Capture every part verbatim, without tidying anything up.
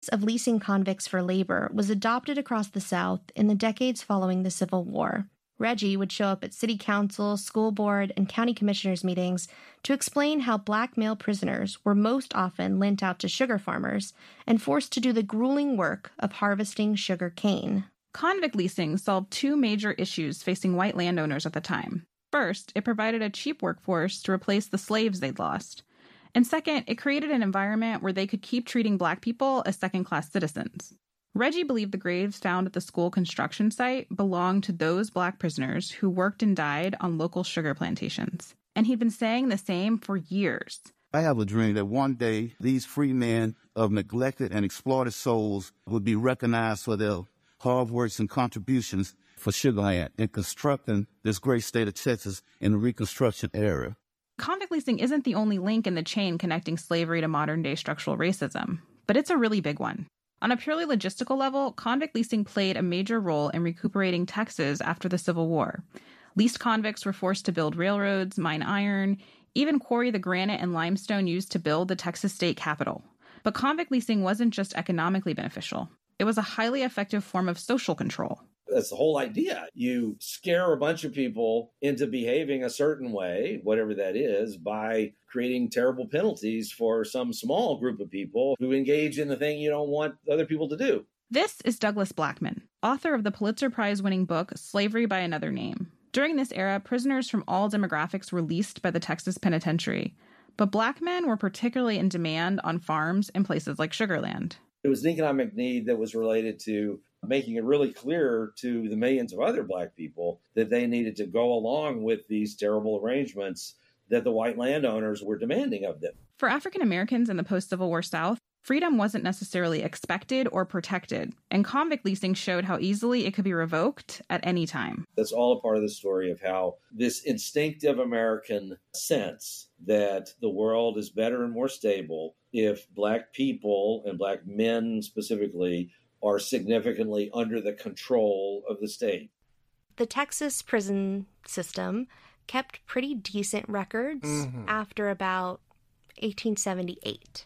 of leasing convicts for labor was adopted across the South in the decades following the Civil War. Reggie would show up at city council, school board, and county commissioners' meetings to explain how black male prisoners were most often lent out to sugar farmers and forced to do the grueling work of harvesting sugar cane. Convict leasing solved two major issues facing white landowners at the time. First, it provided a cheap workforce to replace the slaves they'd lost. And second, it created an environment where they could keep treating black people as second-class citizens. Reggie believed the graves found at the school construction site belonged to those black prisoners who worked and died on local sugar plantations. And he'd been saying the same for years. I have a dream that one day these free men of neglected and exploited souls would be recognized for their hard works and contributions for Sugar Land in constructing this great state of Texas in the Reconstruction era. Convict leasing isn't the only link in the chain connecting slavery to modern-day structural racism, but it's a really big one. On a purely logistical level, convict leasing played a major role in recuperating Texas after the Civil War. Leased convicts were forced to build railroads, mine iron, even quarry the granite and limestone used to build the Texas state capitol. But convict leasing wasn't just economically beneficial. It was a highly effective form of social control. That's the whole idea. You scare a bunch of people into behaving a certain way, whatever that is, by creating terrible penalties for some small group of people who engage in the thing you don't want other people to do. This is Douglas Blackmun, author of the Pulitzer Prize-winning book Slavery by Another Name. During this era, prisoners from all demographics were leased by the Texas Penitentiary, but black men were particularly in demand on farms in places like Sugar Land. It was an economic need that was related to making it really clear to the millions of other black people that they needed to go along with these terrible arrangements that the white landowners were demanding of them. For African Americans in the post-Civil War South, freedom wasn't necessarily expected or protected, and convict leasing showed how easily it could be revoked at any time. That's all a part of the story of how this instinctive American sense that the world is better and more stable if black people, and black men specifically, are significantly under the control of the state. The Texas prison system kept pretty decent records mm-hmm. after about eighteen seventy-eight.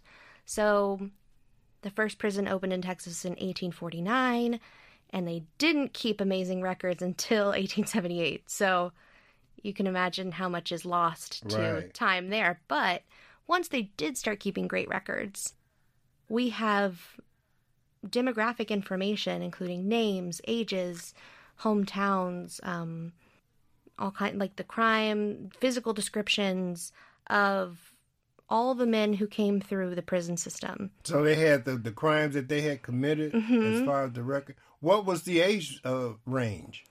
So the first prison opened in Texas in eighteen forty-nine, and they didn't keep amazing records until eighteen seventy-eight. So you can imagine how much is lost to right. time there. But once they did start keeping great records, we have demographic information, including names, ages, hometowns, um, all kind like the crime, physical descriptions of all the men who came through the prison system. So they had the, the crimes that they had committed mm-hmm. as far as the record. What was the age uh, range?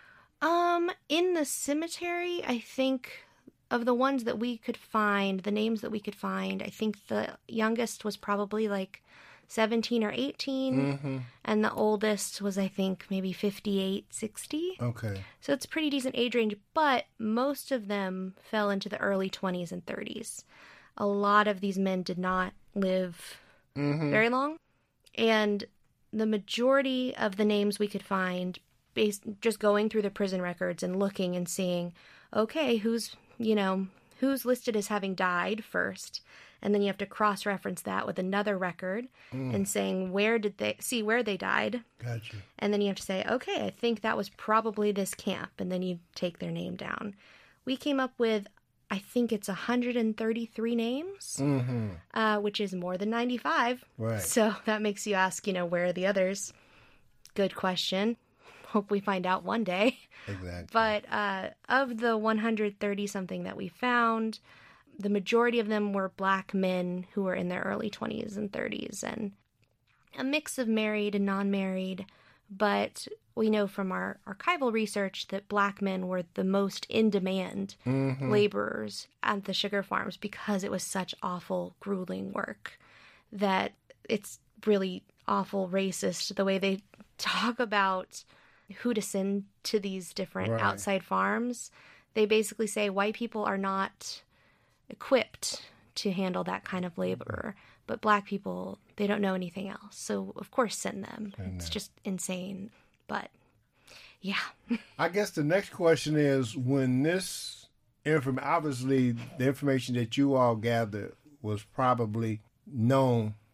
Um, in the cemetery, I think of the ones that we could find, the names that we could find, I think the youngest was probably like seventeen or eighteen, mm-hmm. and the oldest was, I think, maybe fifty-eight, sixty. Okay. So it's a pretty decent age range, but most of them fell into the early twenties and thirties. A lot of these men did not live mm-hmm. very long, and the majority of the names we could find, based just going through the prison records and looking and seeing, okay, who's, you know, who's listed as having died first, and then you have to cross-reference that with another record mm. and saying where did they see where they died. Gotcha. And then you have to say, okay, I think that was probably this camp, and then you take their name down. We came up with, I think it's one hundred thirty-three names, mm-hmm. uh, which is more than ninety-five. Right. So that makes you ask, you know, where are the others? Good question. Hope we find out one day. Exactly. But uh, of the one hundred thirty something that we found, the majority of them were black men who were in their early twenties and thirties, and a mix of married and non-married. But we know from our archival research that black men were the most in-demand mm-hmm. laborers at the sugar farms because it was such awful, grueling work that it's really awful racist the way they talk about who to send to these different right. outside farms. They basically say white people are not equipped to handle that kind of labor, but black people, they don't know anything else. So, of course, send them. It's just insane. But, yeah. I guess the next question is, when this information, obviously, the information that you all gathered was probably known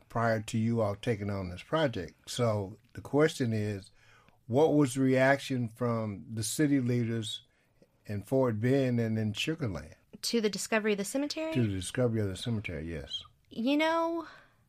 prior to you all taking on this project. So the question is, what was the reaction from the city leaders in Fort Bend and in Sugar Land? To the discovery of the cemetery? To the discovery of the cemetery, yes. You know,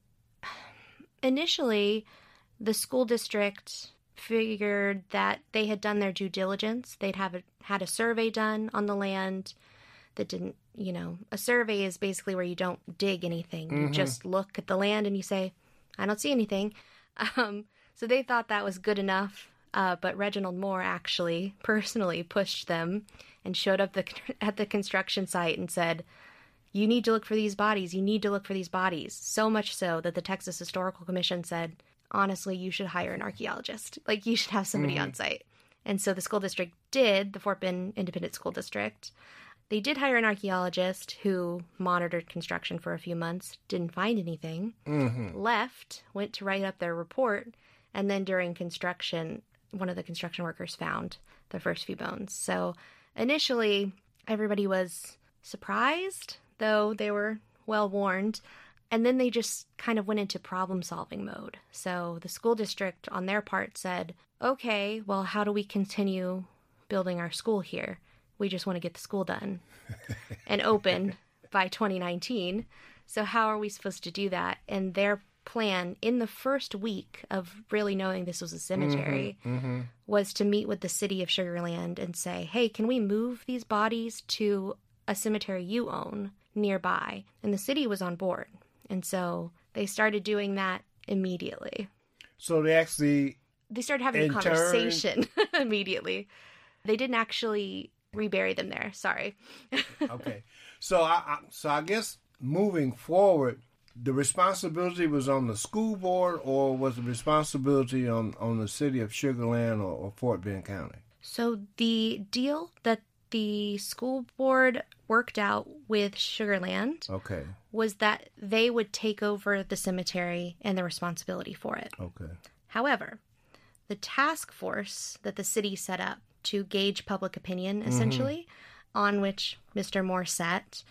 initially, the school district figured that they had done their due diligence. They'd have a, had a survey done on the land that didn't, you know, a survey is basically where you don't dig anything. Mm-hmm. You just look at the land and you say, I don't see anything. Um, so they thought that was good enough. Uh, but Reginald Moore actually personally pushed them and showed up the, at the construction site and said, you need to look for these bodies. You need to look for these bodies. So much so that the Texas Historical Commission said, honestly, you should hire an archaeologist. Like, you should have somebody mm-hmm. on site. And so the school district did, the Fort Bend Independent School District. They did hire an archaeologist who monitored construction for a few months, didn't find anything, mm-hmm. left, went to write up their report, and then during construction, one of the construction workers found the first few bones. So initially, everybody was surprised, though they were well warned. And then they just kind of went into problem-solving mode. So the school district, on their part, said, okay, well, how do we continue building our school here? We just want to get the school done and open by twenty nineteen. So how are we supposed to do that? And their plan in the first week of really knowing this was a cemetery mm-hmm, mm-hmm. was to meet with the city of Sugar Land and say, hey, can we move these bodies to a cemetery you own nearby? And the city was on board. And so they started doing that immediately. So they actually... They started having a conversation immediately. They didn't actually rebury them there. Sorry. Okay. So I, I, so I guess moving forward, the responsibility was on the school board, or was the responsibility on, on the city of Sugar Land or, or Fort Bend County? So the deal that the school board worked out with Sugar Land okay. was that they would take over the cemetery and the responsibility for it. Okay. However, the task force that the city set up to gauge public opinion, essentially, mm-hmm. on which Mister Moore sat,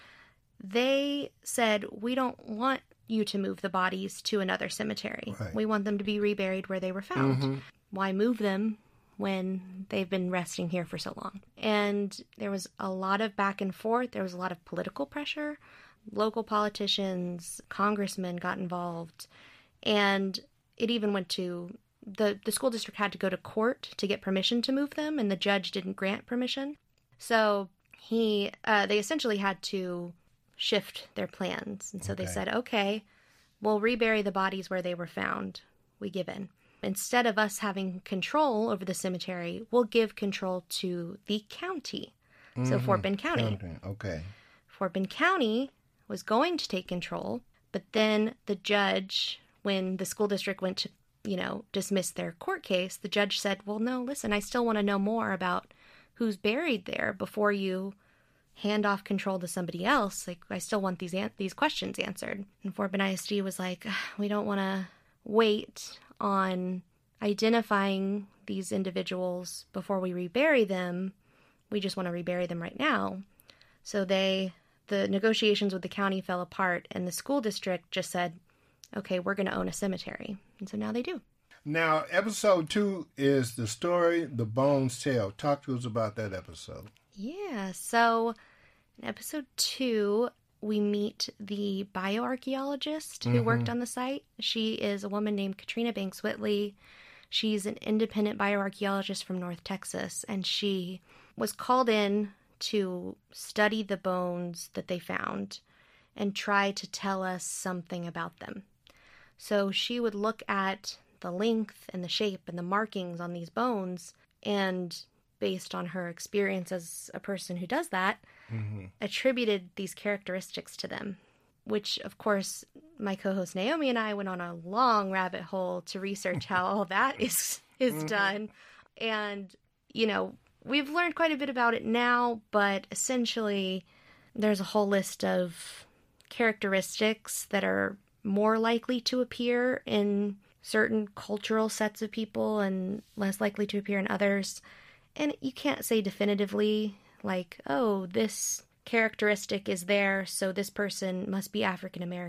they said, we don't want you to move the bodies to another cemetery. Right. We want them to be reburied where they were found. Mm-hmm. Why move them when they've been resting here for so long? And there was a lot of back and forth. There was a lot of political pressure. Local politicians, congressmen got involved. And it even went to... The, the school district had to go to court to get permission to move them, and the judge didn't grant permission. So he, uh, they essentially had to shift their plans. And so okay. they said, okay, we'll rebury the bodies where they were found. We give in. Instead of us having control over the cemetery, we'll give control to the county. Mm-hmm. So Fort Bend County. County. Okay. Fort Bend County was going to take control, but then the judge, when the school district went to you know, dismiss their court case, the judge said, well, no, listen, I still want to know more about who's buried there before you hand off control to somebody else. Like, I still want these an- these questions answered. And Fort Bend I S D was like, we don't want to wait on identifying these individuals before we rebury them. We just want to rebury them right now. So they, the negotiations with the county fell apart, and the school district just said, okay, we're going to own a cemetery. And so now they do. Now, episode two is the story The Bones Tell. Talk to us about that episode. Yeah. So in episode two, we meet the bioarchaeologist who mm-hmm. worked on the site. She is a woman named Katrina Banks Whitley. She's an independent bioarchaeologist from North Texas, and she was called in to study the bones that they found and try to tell us something about them. So she would look at the length and the shape and the markings on these bones, and based on her experience as a person who does that, mm-hmm. attributed these characteristics to them, which, of course, my co-host Naomi and I went on a long rabbit hole to research how all that is, is mm-hmm. done. And, you know, we've learned quite a bit about it now, but essentially there's a whole list of characteristics that are more likely to appear in certain cultural sets of people and less likely to appear in others. And you can't say definitively, like, oh, this characteristic is there, so this person must be African American.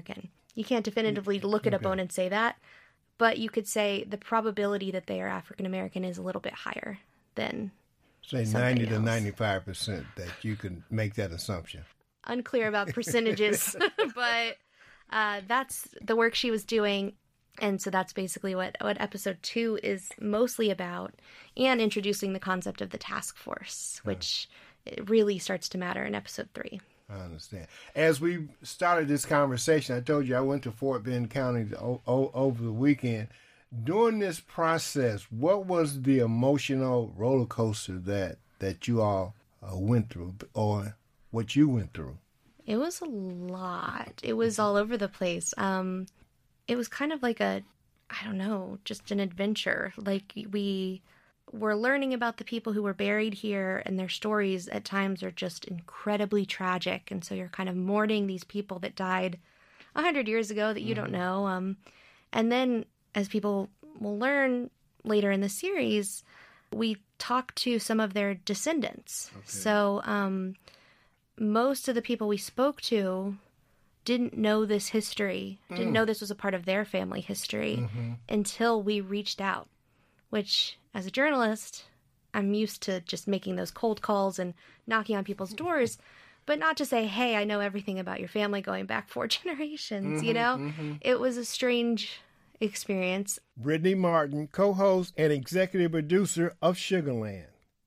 You can't definitively look at Okay. a bone and say that, but you could say the probability that they are African American is a little bit higher than Say something ninety to else. ninety-five percent that you can make that assumption. Unclear about percentages, but uh, that's the work she was doing. And so that's basically what, what episode two is mostly about, and introducing the concept of the task force, which it really starts to matter in episode three. I understand. As we started this conversation, I told you I went to Fort Bend County o- o- over the weekend. During this process, what was the emotional roller coaster that, that you all uh, went through, or what you went through? It was a lot. It was all over the place. Um, it was kind of like a, I don't know, just an adventure. Like we were learning about the people who were buried here, and their stories at times are just incredibly tragic. And so you're kind of mourning these people that died a hundred years ago that you don't know. Um, and then as people will learn later in the series, we talk to some of their descendants. Okay. So um, most of the people we spoke to didn't know this history, didn't know this was a part of their family history Mm-hmm. until we reached out, which as a journalist, I'm used to just making those cold calls and knocking on people's doors, but not to say, hey, I know everything about your family going back four generations, you know? Mm-hmm. It was a strange experience. Brittany Martin, co-host and executive producer of Sugarland.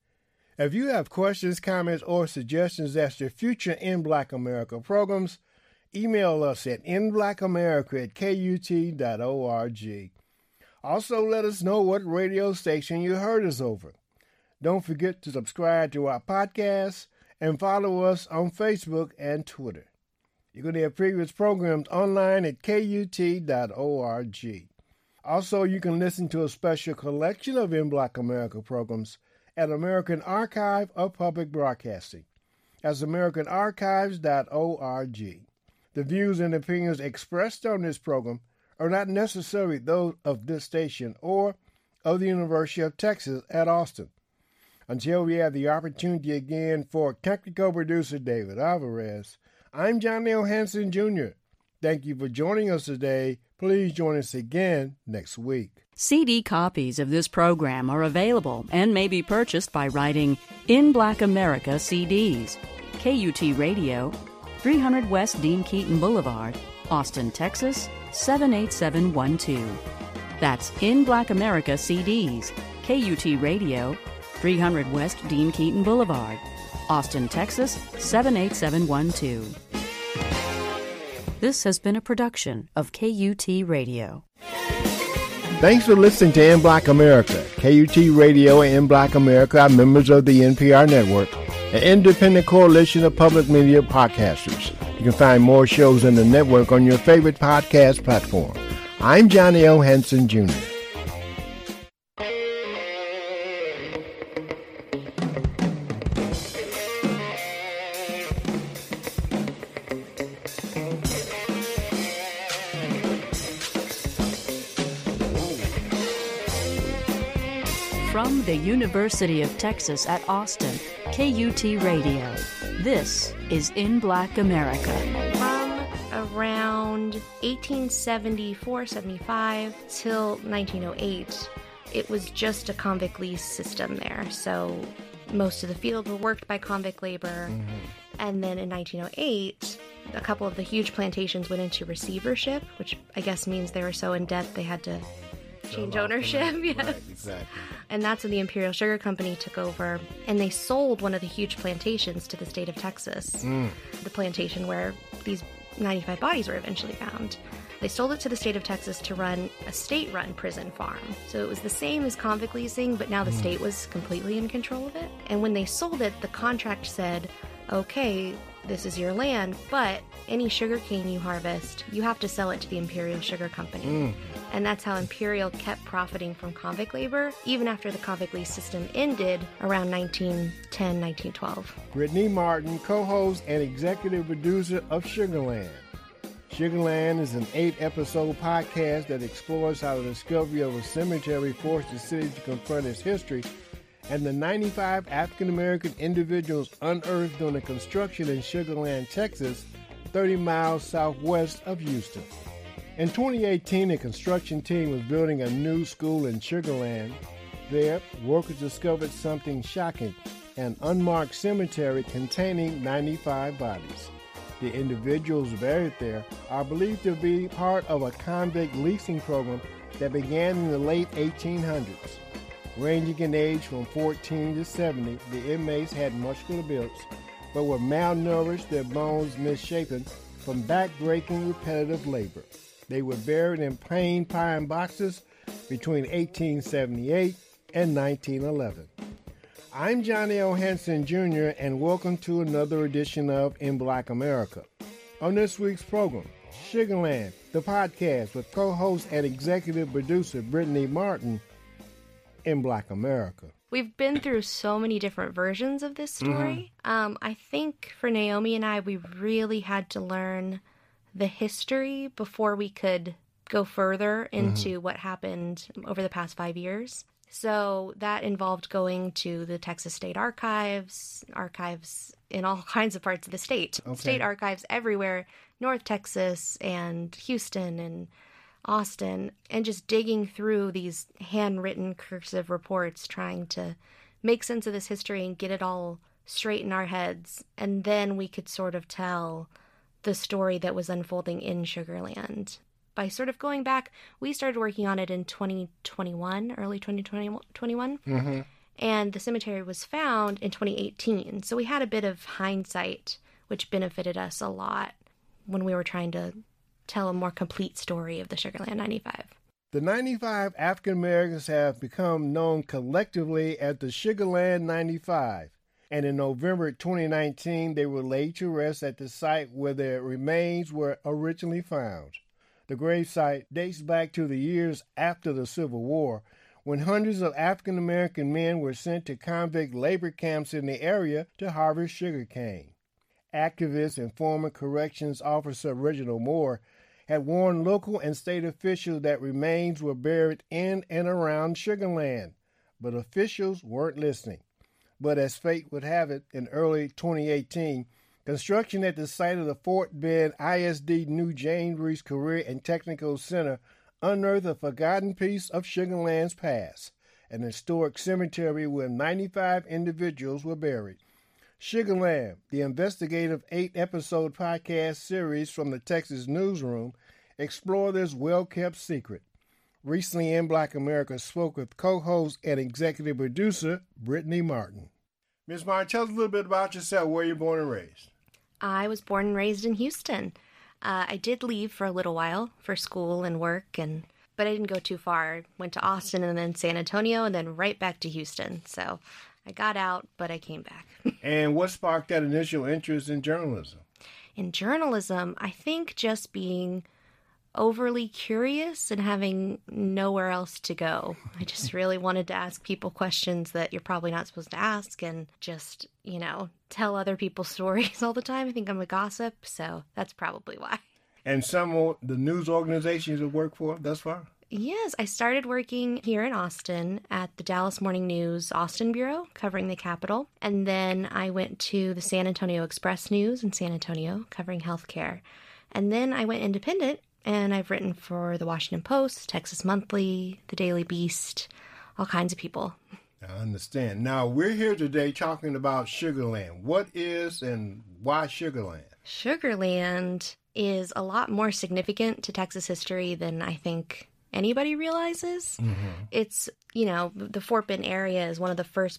If you have questions, comments, or suggestions as to future In Black America programs, email us at in black america at k u t dot org. Also, let us know what radio station you heard us over. Don't forget to subscribe to our podcast and follow us on Facebook and Twitter. You can hear previous programs online at k u t dot org. Also, you can listen to a special collection of In Black America programs at American Archive of Public Broadcasting. That's american archives dot org. The views and opinions expressed on this program are not necessarily those of this station or of the University of Texas at Austin. Until we have the opportunity again, for technical producer David Alvarez, I'm John L. Hanson Junior Thank you for joining us today. Please join us again next week. C D copies of this program are available and may be purchased by writing In Black America C Ds, K U T Radio, three hundred West Dean Keaton Boulevard, Austin, Texas, seven eight seven one two. That's In Black America C Ds, K U T Radio, three hundred West Dean Keaton Boulevard, Austin, Texas, seven eight seven one two. This has been a production of K U T Radio. Thanks for listening to In Black America. K U T Radio and In Black America are members of the N P R Network, an independent coalition of public media podcasters. You can find more shows in the network on your favorite podcast platform. I'm Johnny L. Hanson Junior From the University of Texas at Austin, K U T Radio. This is In Black America. From around eighteen seventy-four seventy-five till nineteen oh eight, it was just a convict lease system there. So most of the fields were worked by convict labor. Mm-hmm. And then in nineteen oh eight, a couple of the huge plantations went into receivership, which I guess means they were so in debt they had to change ownership. Yes. Right, exactly. And that's when the Imperial Sugar Company took over, and they sold one of the huge plantations to the state of Texas, mm. the plantation where these ninety-five bodies were eventually found. They sold it to the state of Texas to run a state-run prison farm. So it was the same as convict leasing, but now the mm. state was completely in control of it. And when they sold it, the contract said, okay, this is your land, but any sugarcane you harvest, you have to sell it to the Imperial Sugar Company. Mm. And that's how Imperial kept profiting from convict labor, even after the convict lease system ended around nineteen ten, nineteen twelve. Brittany Martin, co-host and executive producer of Sugarland. Sugarland is an eight-episode podcast that explores how the discovery of a cemetery forced the city to confront its history and the ninety-five African-American individuals unearthed during the construction in Sugarland, Texas, thirty miles southwest of Houston. In twenty eighteen, a construction team was building a new school in Sugar Land. There, workers discovered something shocking, an unmarked cemetery containing ninety-five bodies. The individuals buried there are believed to be part of a convict leasing program that began in the late eighteen hundreds. Ranging in age from fourteen to seventy, the inmates had muscular builds, but were malnourished, their bones misshapen from back-breaking repetitive labor. They were buried in plain pine boxes between eighteen seventy-eight and nineteen eleven. I'm Johnny O. Hanson, Junior, and welcome to another edition of In Black America. On this week's program, Sugar Land, the podcast with co-host and executive producer Brittany Martin, In Black America. We've been through so many different versions of this story. Mm-hmm. Um, I think for Naomi and I, we really had to learn the history before we could go further into mm-hmm. what happened over the past five years. So that involved going to the Texas State Archives, archives in all kinds of parts of the state, okay. State archives everywhere, North Texas and Houston and Austin, and just digging through these handwritten cursive reports, trying to make sense of this history and get it all straight in our heads. And then we could sort of tell the story that was unfolding in Sugar Land. By sort of going back, we started working on it in twenty twenty-one, early twenty twenty-one, mm-hmm. and the cemetery was found in twenty eighteen. So we had a bit of hindsight, which benefited us a lot when we were trying to tell a more complete story of the Sugar Land ninety-five. The ninety-five African Americans have become known collectively as the Sugar Land ninety-five, and in November twenty nineteen, they were laid to rest at the site where their remains were originally found. The gravesite dates back to the years after the Civil War, when hundreds of African American men were sent to convict labor camps in the area to harvest sugarcane. Activist and former corrections officer Reginald Moore had warned local and state officials that remains were buried in and around Sugar Land, but officials weren't listening. But as fate would have it, in early twenty eighteen, construction at the site of the Fort Bend I S D New James Reese Career and Technical Center unearthed a forgotten piece of Sugar Land's past, an historic cemetery where ninety-five individuals were buried. Sugar Land, the investigative eight-episode podcast series from the Texas Newsroom, explore this well-kept secret. Recently, In Black America spoke with co-host and executive producer Brittany Martin. Miz Martin, tell us a little bit about yourself, where you're born and raised. I was born and raised in Houston. Uh, I did leave for a little while for school and work, and but I didn't go too far. I went to Austin and then San Antonio and then right back to Houston. So I got out, but I came back. And what sparked that initial interest in journalism? In journalism, I think just being overly curious and having nowhere else to go. I just really wanted to ask people questions that you're probably not supposed to ask and just, you know, tell other people's stories all the time. I think I'm a gossip, so that's probably why. And some of the news organizations you've worked for thus far? Yes, I started working here in Austin at the Dallas Morning News Austin Bureau, covering the Capitol. And then I went to the San Antonio Express News in San Antonio, covering healthcare. And then I went independent, and I've written for the Washington Post, Texas Monthly, the Daily Beast, all kinds of people. I understand. Now, we're here today talking about Sugar Land. What is and why Sugar Land? Sugar Land is a lot more significant to Texas history than I think anybody realizes. Mm-hmm. It's, you know, the Fort Bend area is one of the first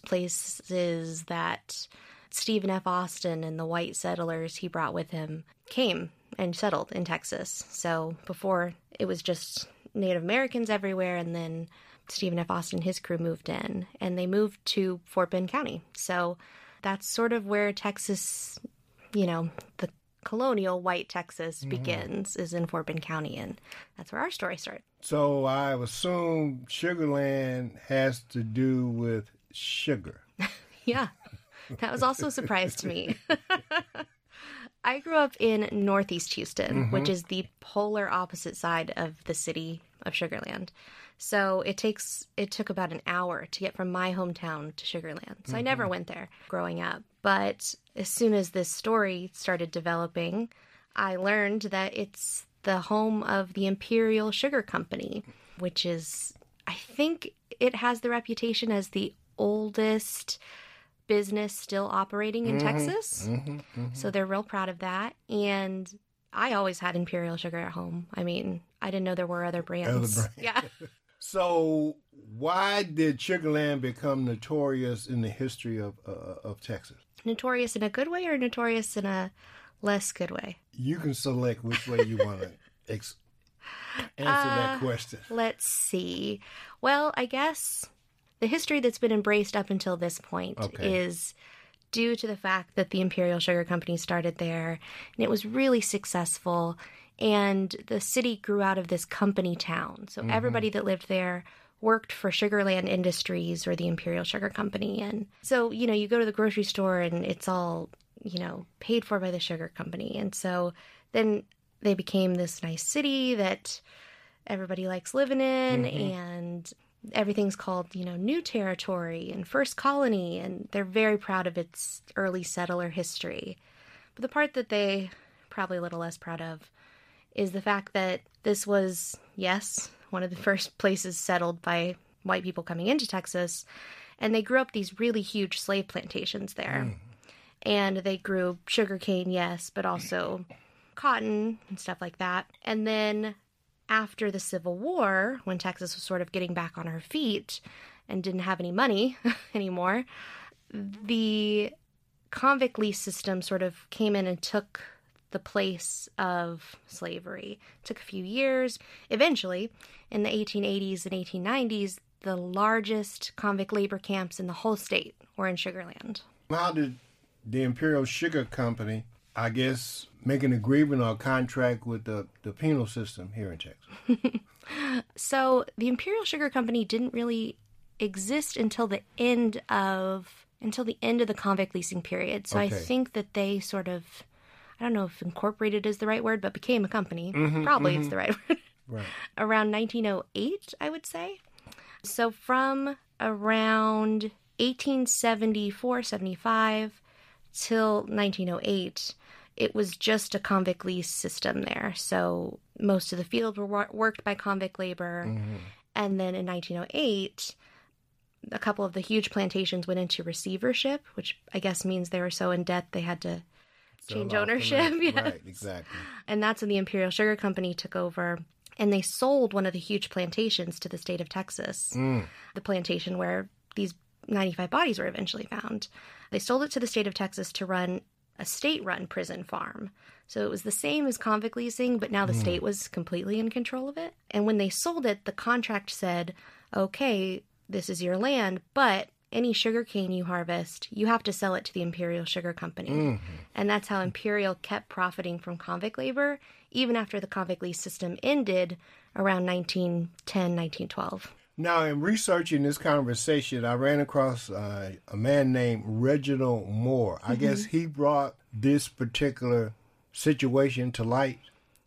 places that Stephen F. Austin and the white settlers he brought with him came and settled in Texas. So before, it was just Native Americans everywhere, and then Stephen F. Austin and his crew moved in, and they moved to Fort Bend County. So that's sort of where Texas, you know, the colonial white Texas mm-hmm. begins, is in Fort Bend County, and that's where our story started. So I assume Sugar Land has to do with sugar. Yeah, that was also a surprise to me. I grew up in Northeast Houston, mm-hmm. which is the polar opposite side of the city of Sugar Land. So it takes it took about an hour to get from my hometown to Sugar Land. So mm-hmm. I never went there growing up. But as soon as this story started developing, I learned that it's the home of the Imperial Sugar Company, which is, I think it has the reputation as the oldest business still operating in mm-hmm, Texas. Mm-hmm, mm-hmm. So they're real proud of that. And I always had Imperial Sugar at home. I mean, I didn't know there were other brands. Other brands. Yeah. So why did Sugar Land become notorious in the history of uh, of Texas? Notorious in a good way or notorious in a less good way? You can select which way you want to ex- answer uh, that question. Let's see. Well, I guess the history that's been embraced up until this point okay. is due to the fact that the Imperial Sugar Company started there, and it was really successful, and the city grew out of this company town. So mm-hmm. everybody that lived there worked for Sugar Land Industries or the Imperial Sugar Company. And so, you know, you go to the grocery store and it's all, you know, paid for by the sugar company. And so then they became this nice city that everybody likes living in, mm-hmm. and everything's called, you know, New Territory and First Colony, and they're very proud of its early settler history. But the part that they probably a little less proud of is the fact that this was, yes, one of the first places settled by white people coming into Texas, and they grew up these really huge slave plantations there. Mm. And they grew sugarcane, yes, but also cotton and stuff like that. And then after the Civil War, when Texas was sort of getting back on her feet and didn't have any money anymore, the convict lease system sort of came in and took the place of slavery. It took a few years. Eventually, in the eighteen eighties and eighteen nineties, the largest convict labor camps in the whole state were in Sugar Land. How did the Imperial Sugar Company, I guess, make an agreement or a contract with the, the penal system here in Texas? So the Imperial Sugar Company didn't really exist until the end of until the end of the convict leasing period. So okay. I think that they sort of, I don't know if incorporated is the right word, but became a company. Mm-hmm, Probably mm-hmm. it's the right word. Right. Around nineteen oh eight, I would say. So from around eighteen seventy-four seventy-five till nineteen oh eight, it was just a convict lease system there. So most of the fields were wor- worked by convict labor. Mm-hmm. And then in nineteen oh eight, a couple of the huge plantations went into receivership, which I guess means they were so in debt they had to change ownership. Yes. Right, exactly. And that's when the Imperial Sugar Company took over, and they sold one of the huge plantations to the state of Texas, mm. the plantation where these ninety-five bodies were eventually found. They sold it to the state of Texas to run a state-run prison farm. So it was the same as convict leasing, but now the mm. state was completely in control of it. And when they sold it, the contract said, okay, this is your land, but any sugarcane you harvest, you have to sell it to the Imperial Sugar Company. Mm-hmm. And that's how Imperial kept profiting from convict labor, even after the convict lease system ended around nineteen ten, nineteen twelve. Now, in researching this conversation, I ran across uh, a man named Reginald Moore. I mm-hmm. guess he brought this particular situation to light.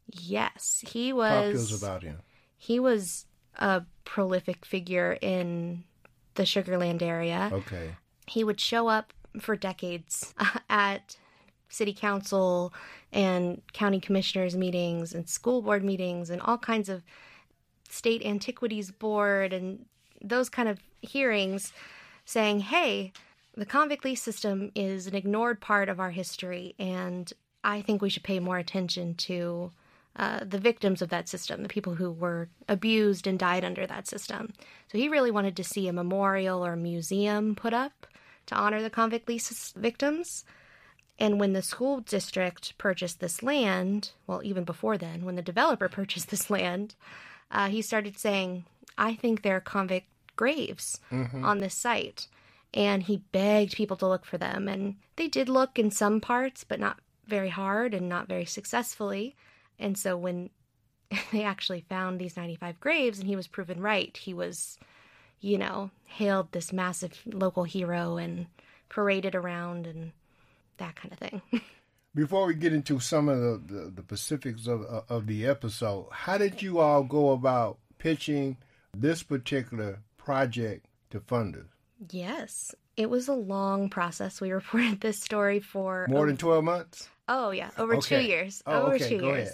Yes, he was. Talk to us about him. He was a prolific figure in the Sugar Land area. Okay. He would show up for decades at city council and county commissioners meetings and school board meetings and all kinds of state antiquities board and those kind of hearings saying, hey, the convict lease system is an ignored part of our history, and I think we should pay more attention to uh, the victims of that system, the people who were abused and died under that system. So he really wanted to see a memorial or a museum put up to honor the convict lease victims. And when the school district purchased this land, well, even before then, when the developer purchased this land, uh, he started saying, I think there are convict graves mm-hmm. on this site. And he begged people to look for them. And they did look in some parts, but not very hard and not very successfully. And so when they actually found these ninety-five graves and he was proven right, he was, you know, hailed this massive local hero and paraded around and that kind of thing. Before we get into some of the, the, the specifics of, of the episode, how did you all go about pitching this particular project to funders? Yes, it was a long process. We reported this story for... More over, than twelve months? Oh, yeah, over okay. two years. Oh, over okay. two Go years. Ahead.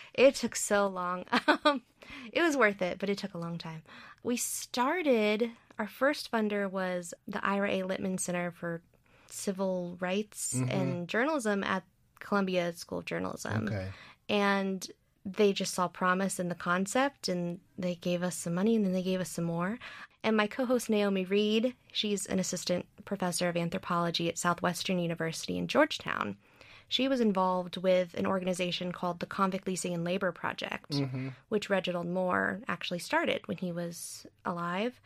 It took so long. Um, it was worth it, but it took a long time. We started, our first funder was the Ira A. Littman Center for Civil Rights mm-hmm. and Journalism at Columbia School of Journalism. Okay. And they just saw promise in the concept, and they gave us some money, and then they gave us some more. And my co-host Naomi Reed, she's an assistant professor of anthropology at Southwestern University in Georgetown. She was involved with an organization called the Convict Leasing and Labor Project, mm-hmm. which Reginald Moore actually started when he was alive.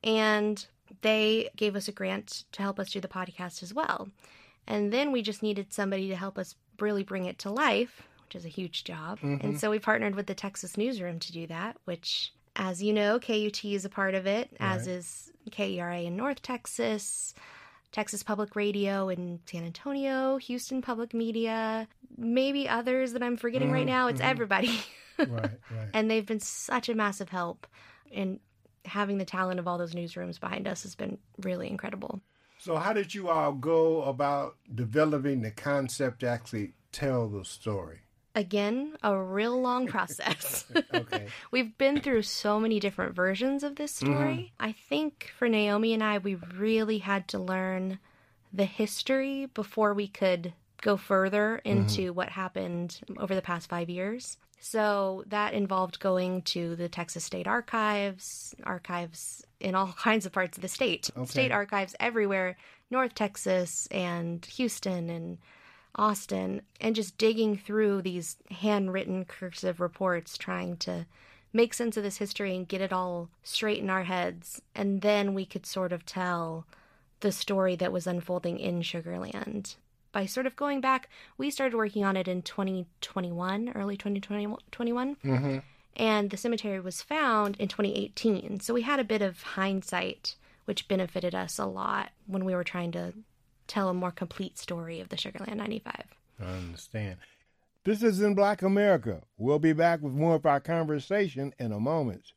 And they gave us a grant to help us do the podcast as well. And then we just needed somebody to help us really bring it to life, which is a huge job. Mm-hmm. And so we partnered with the Texas Newsroom to do that, which, as you know, K U T is a part of it, right. as is K E R A in North Texas, Texas Public Radio in San Antonio, Houston Public Media, maybe others that I'm forgetting mm-hmm. right now. It's mm-hmm. everybody. right, right. And they've been such a massive help. And having the talent of all those newsrooms behind us has been really incredible. So how did you all go about developing the concept to actually tell the story? Again, a real long process. Okay. We've been through so many different versions of this story. Mm-hmm. I think for Naomi and I, we really had to learn the history before we could go further into mm-hmm. what happened over the past five years. So that involved going to the Texas State Archives, archives in all kinds of parts of the state, okay. state archives everywhere, North Texas and Houston and Austin, and just digging through these handwritten cursive reports, trying to make sense of this history and get it all straight in our heads. And then we could sort of tell the story that was unfolding in Sugar Land. By sort of going back, we started working on it in twenty twenty-one, early twenty twenty-one, mm-hmm. and the cemetery was found in twenty eighteen. So we had a bit of hindsight, which benefited us a lot when we were trying to tell a more complete story of the Sugar Land ninety-five. I understand. This is In Black America. We'll be back with more of our conversation in a moment.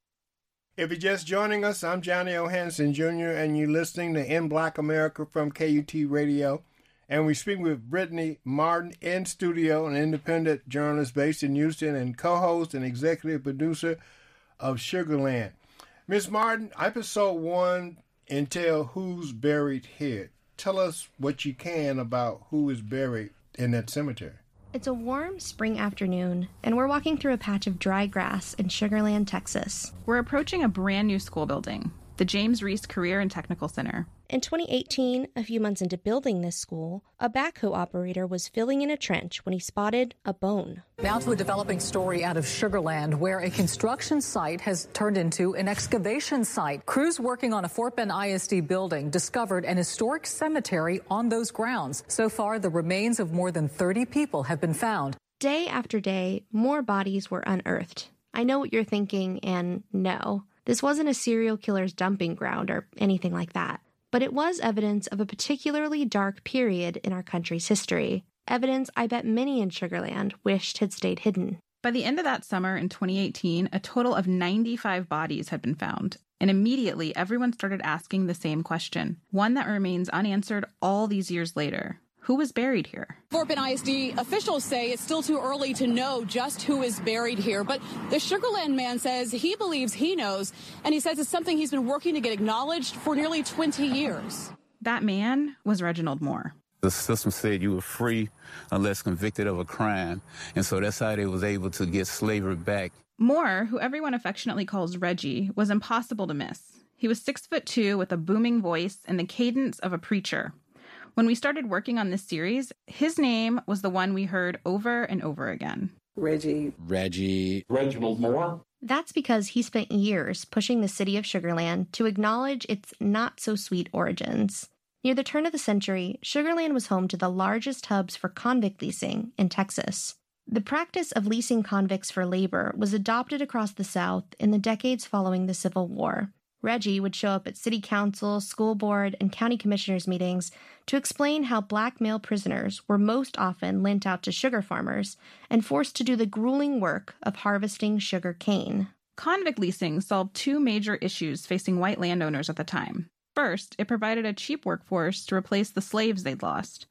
If you're just joining us, I'm Johnny O. Hanson, Junior, and you're listening to In Black America from K U T Radio. And we speak with Brittany Martin in studio, an independent journalist based in Houston and co-host and executive producer of Sugar Land. Miz Martin, episode one entails Who's Buried Here. Tell us what you can about who is buried in that cemetery. It's a warm spring afternoon, and we're walking through a patch of dry grass in Sugar Land, Texas. We're approaching a brand new school building, the James Reese Career and Technical Center. In twenty eighteen, a few months into building this school, a backhoe operator was filling in a trench when he spotted a bone. Now to a developing story out of Sugar Land, where a construction site has turned into an excavation site. Crews working on a Fort Bend I S D building discovered an historic cemetery on those grounds. So far, the remains of more than thirty people have been found. Day after day, more bodies were unearthed. I know what you're thinking, and no, this wasn't a serial killer's dumping ground or anything like that. But it was evidence of a particularly dark period in our country's history. Evidence I bet many in Sugar Land wished had stayed hidden. By the end of that summer in twenty eighteen, a total of ninety-five bodies had been found. And immediately, everyone started asking the same question, one that remains unanswered all these years later. Who was buried here? Fort Bend I S D officials say it's still too early to know just who is buried here, but the Sugar Land man says he believes he knows, and he says it's something he's been working to get acknowledged for nearly twenty years. That man was Reginald Moore. The system said you were free unless convicted of a crime, and so that's how they was able to get slavery back. Moore, who everyone affectionately calls Reggie, was impossible to miss. He was six foot two with a booming voice and the cadence of a preacher. When we started working on this series, his name was the one we heard over and over again. Reggie. Reggie. Reginald Moore. That's because he spent years pushing the city of Sugar Land to acknowledge its not-so-sweet origins. Near the turn of the century, Sugar Land was home to the largest hubs for convict leasing in Texas. The practice of leasing convicts for labor was adopted across the South in the decades following the Civil War. Reggie would show up at city council, school board, and county commissioners' meetings to explain how black male prisoners were most often lent out to sugar farmers and forced to do the grueling work of harvesting sugar cane. Convict leasing solved two major issues facing white landowners at the time. First, it provided a cheap workforce to replace the slaves they'd lost.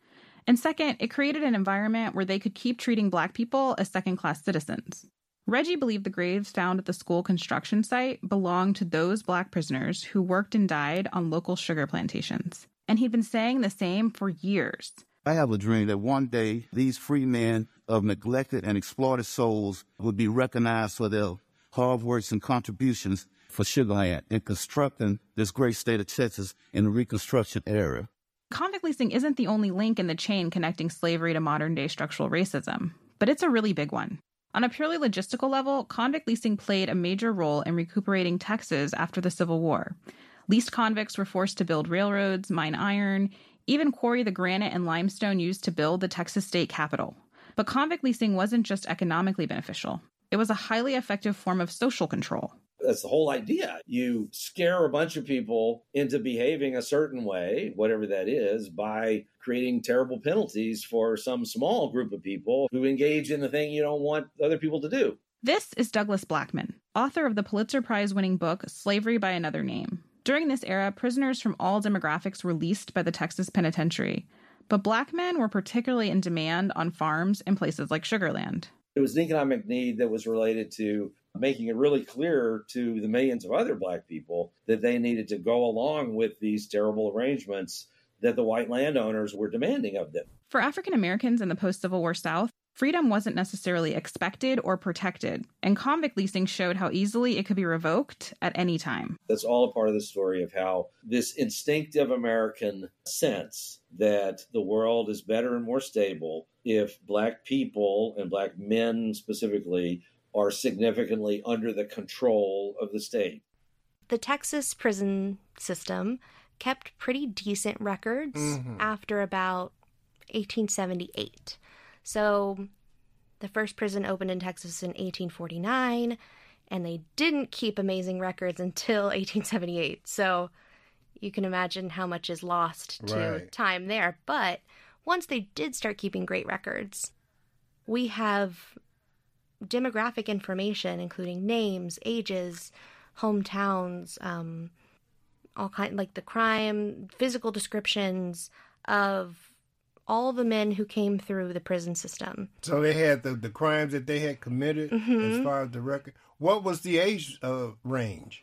And second, it created an environment where they could keep treating Black people as second-class citizens. Reggie believed the graves found at the school construction site belonged to those Black prisoners who worked and died on local sugar plantations. And he'd been saying the same for years. I have a dream that one day these free men of neglected and exploited souls would be recognized for their hard works and contributions for Sugar Land in constructing this great state of Texas in the Reconstruction era. Convict leasing isn't the only link in the chain connecting slavery to modern-day structural racism, but it's a really big one. On a purely logistical level, convict leasing played a major role in recuperating Texas after the Civil War. Leased convicts were forced to build railroads, mine iron, even quarry the granite and limestone used to build the Texas state capitol. But convict leasing wasn't just economically beneficial. It was a highly effective form of social control. That's the whole idea. You scare a bunch of people into behaving a certain way, whatever that is, by creating terrible penalties for some small group of people who engage in the thing you don't want other people to do. This is Douglas Blackmun, author of the Pulitzer Prize-winning book Slavery by Another Name. During this era, prisoners from all demographics were leased by the Texas Penitentiary, but Black men were particularly in demand on farms in places like Sugar Land. It was an economic need that was related to making it really clear to the millions of other Black people that they needed to go along with these terrible arrangements that the white landowners were demanding of them. For African Americans in the post-Civil War South, freedom wasn't necessarily expected or protected, and convict leasing showed how easily it could be revoked at any time. That's all a part of the story of how this instinctive American sense that the world is better and more stable if Black people, and Black men specifically, are significantly under the control of the state. The Texas prison system kept pretty decent records mm-hmm. after about eighteen seventy-eight. So the first prison opened in Texas in eighteen forty-nine, and they didn't keep amazing records until eighteen seventy-eight. So you can imagine how much is lost to right. time there. But once they did start keeping great records, we have demographic information, including names, ages, hometowns, um, all kind like the crime, physical descriptions of all the men who came through the prison system. So they had the, the crimes that they had committed mm-hmm. as far as the record. What was the age uh, range?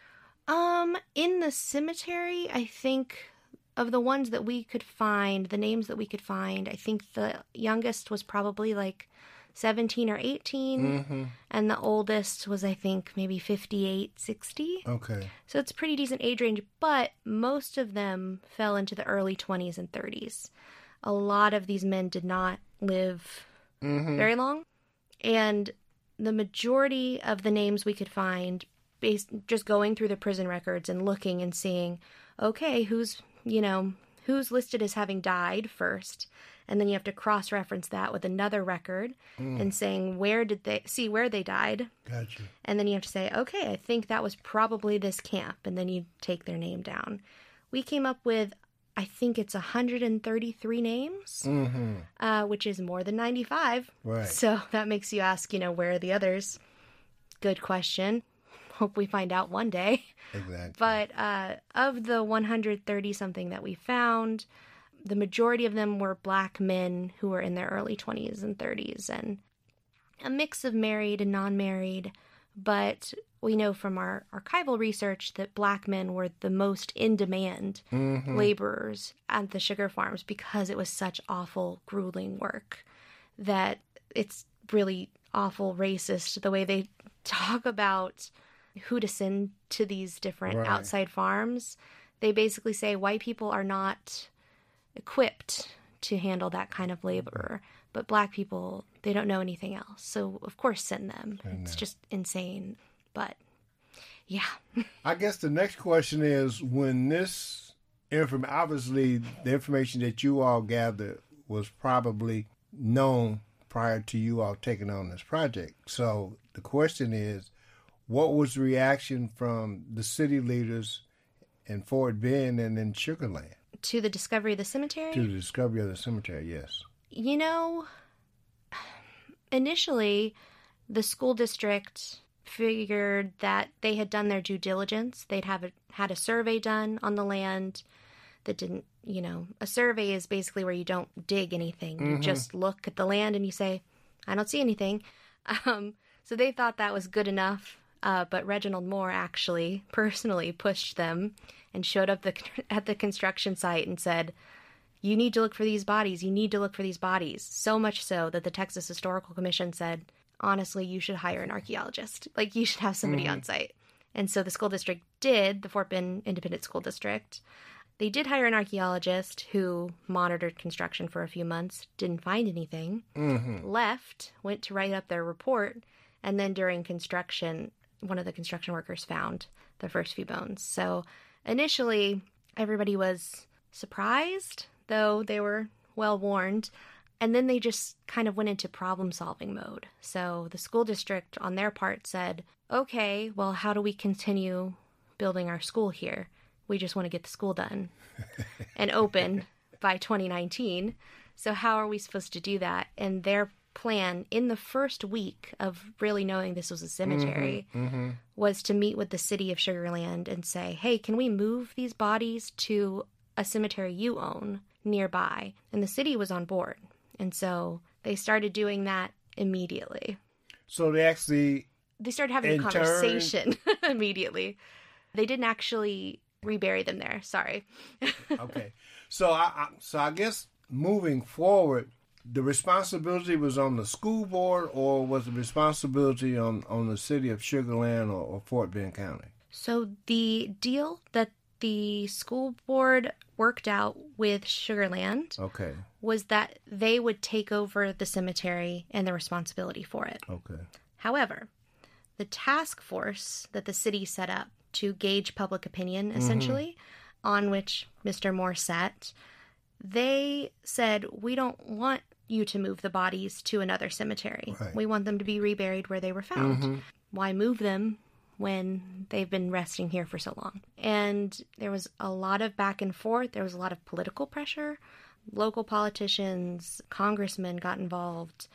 Um, in the cemetery, I think of the ones that we could find, the names that we could find, I think the youngest was probably like seventeen or eighteen, mm-hmm. and the oldest was, I think, maybe fifty-eight, sixty. Okay. So it's a pretty decent age range, but most of them fell into the early twenties and thirties. A lot of these men did not live mm-hmm. very long, and the majority of the names we could find, based just going through the prison records and looking and seeing, okay, who's, you know, who's listed as having died first, and then you have to cross-reference that with another record mm. and saying where did they see where they died. Gotcha. And then you have to say, okay, I think that was probably this camp, and then you take their name down. We came up with, I think it's one hundred thirty-three names, mm-hmm. uh, which is more than ninety-five. Right. So that makes you ask, you know, where are the others? Good question. Hope we find out one day. Exactly. But uh, of the one hundred thirty something that we found, the majority of them were Black men who were in their early twenties and thirties, and a mix of married and non-married. But we know from our archival research that Black men were the most in-demand mm-hmm. laborers at the sugar farms because it was such awful, grueling work that it's really awful racist the way they talk about who to send to these different right. outside farms. They basically say white people are not equipped to handle that kind of labor, but Black people, they don't know anything else. So, of course, send them. It's just insane. But, yeah. I guess the next question is, when this information, obviously the information that you all gathered was probably known prior to you all taking on this project. So the question is, what was the reaction from the city leaders in Fort Bend and in Sugar Land? To the discovery of the cemetery? To the discovery of the cemetery, yes. You know, initially, the school district figured that they had done their due diligence. They'd have a, had a survey done on the land that didn't you know, a survey is basically where you don't dig anything. You Mm-hmm. just look at the land and you say, I don't see anything. Um, so they thought that was good enough. Uh, but Reginald Moore actually personally pushed them and showed up the, at the construction site and said, you need to look for these bodies. You need to look for these bodies. So much so that the Texas Historical Commission said, honestly, you should hire an archaeologist. Like, you should have somebody Mm-hmm. on site. And so the school district did, the Fort Bend Independent School District. They did hire an archaeologist who monitored construction for a few months, didn't find anything, Mm-hmm. left, went to write up their report, and then during construction, one of the construction workers found the first few bones. So initially, everybody was surprised, though they were well warned. And then they just kind of went into problem-solving mode. So the school district, on their part, said, okay, well, how do we continue building our school here? We just want to get the school done and open by twenty nineteen. So how are we supposed to do that? And their plan in the first week of really knowing this was a cemetery Mm-hmm. Mm-hmm. was to meet with the city of Sugar Land and say, hey, can we move these bodies to a cemetery you own nearby? And the city was on board. And so they started doing that immediately. So they actually They started having a In turn- conversation immediately. They didn't actually rebury them there. Sorry. okay. So I, I so I guess moving forward, the responsibility was on the school board, or was the responsibility on, on the city of Sugar Land or, or Fort Bend County? So the deal that the school board worked out with Sugar Land Okay. was that they would take over the cemetery and the responsibility for it. Okay. However, the task force that the city set up to gauge public opinion, essentially, on which Mister Moore sat, they said, we don't want you to move the bodies to another cemetery. Right. We want them to be reburied where they were found. Why move them when they've been resting here for so long? And there was a lot of back and forth. There was a lot of political pressure. Local politicians, congressmen got involved.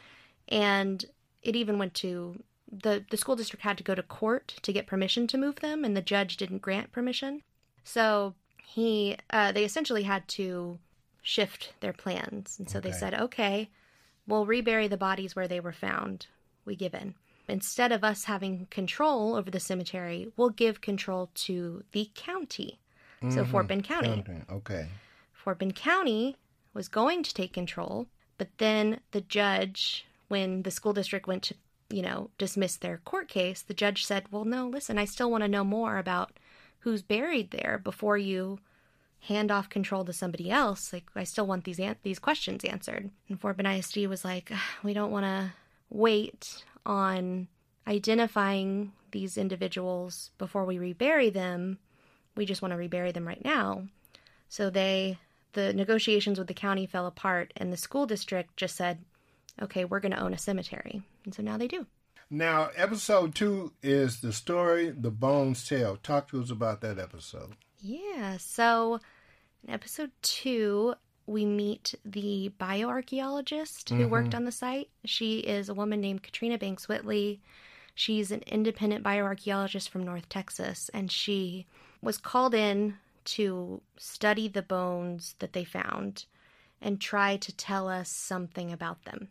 And it even went to the, the school district had to go to court to get permission to move them, and the judge didn't grant permission. So he, uh, they essentially had to shift their plans. And so they Okay. said, okay, we'll rebury the bodies where they were found. We give in. Instead of us having control over the cemetery, we'll give control to the county. So Fort Bend County. County. Okay. Fort Bend County was going to take control, but then the judge, when the school district went to, you know, dismiss their court case, the judge said, well, no, listen, I still want to know more about who's buried there before you hand off control to somebody else. Like, I still want these an- these questions answered. And Fort Bend I S D was like, we don't want to wait on identifying these individuals before we rebury them. We just want to rebury them right now. So they, the negotiations with the county fell apart, and the school district just said, okay, we're going to own a cemetery. And so now they do. Now, episode two is the story The Bones Tell. Talk to us about that episode. Yeah, so in episode two, we meet the bioarchaeologist who worked on the site. She is a woman named Katrina Banks Whitley. She's an independent bioarchaeologist from North Texas, and she was called in to study the bones that they found and try to tell us something about them.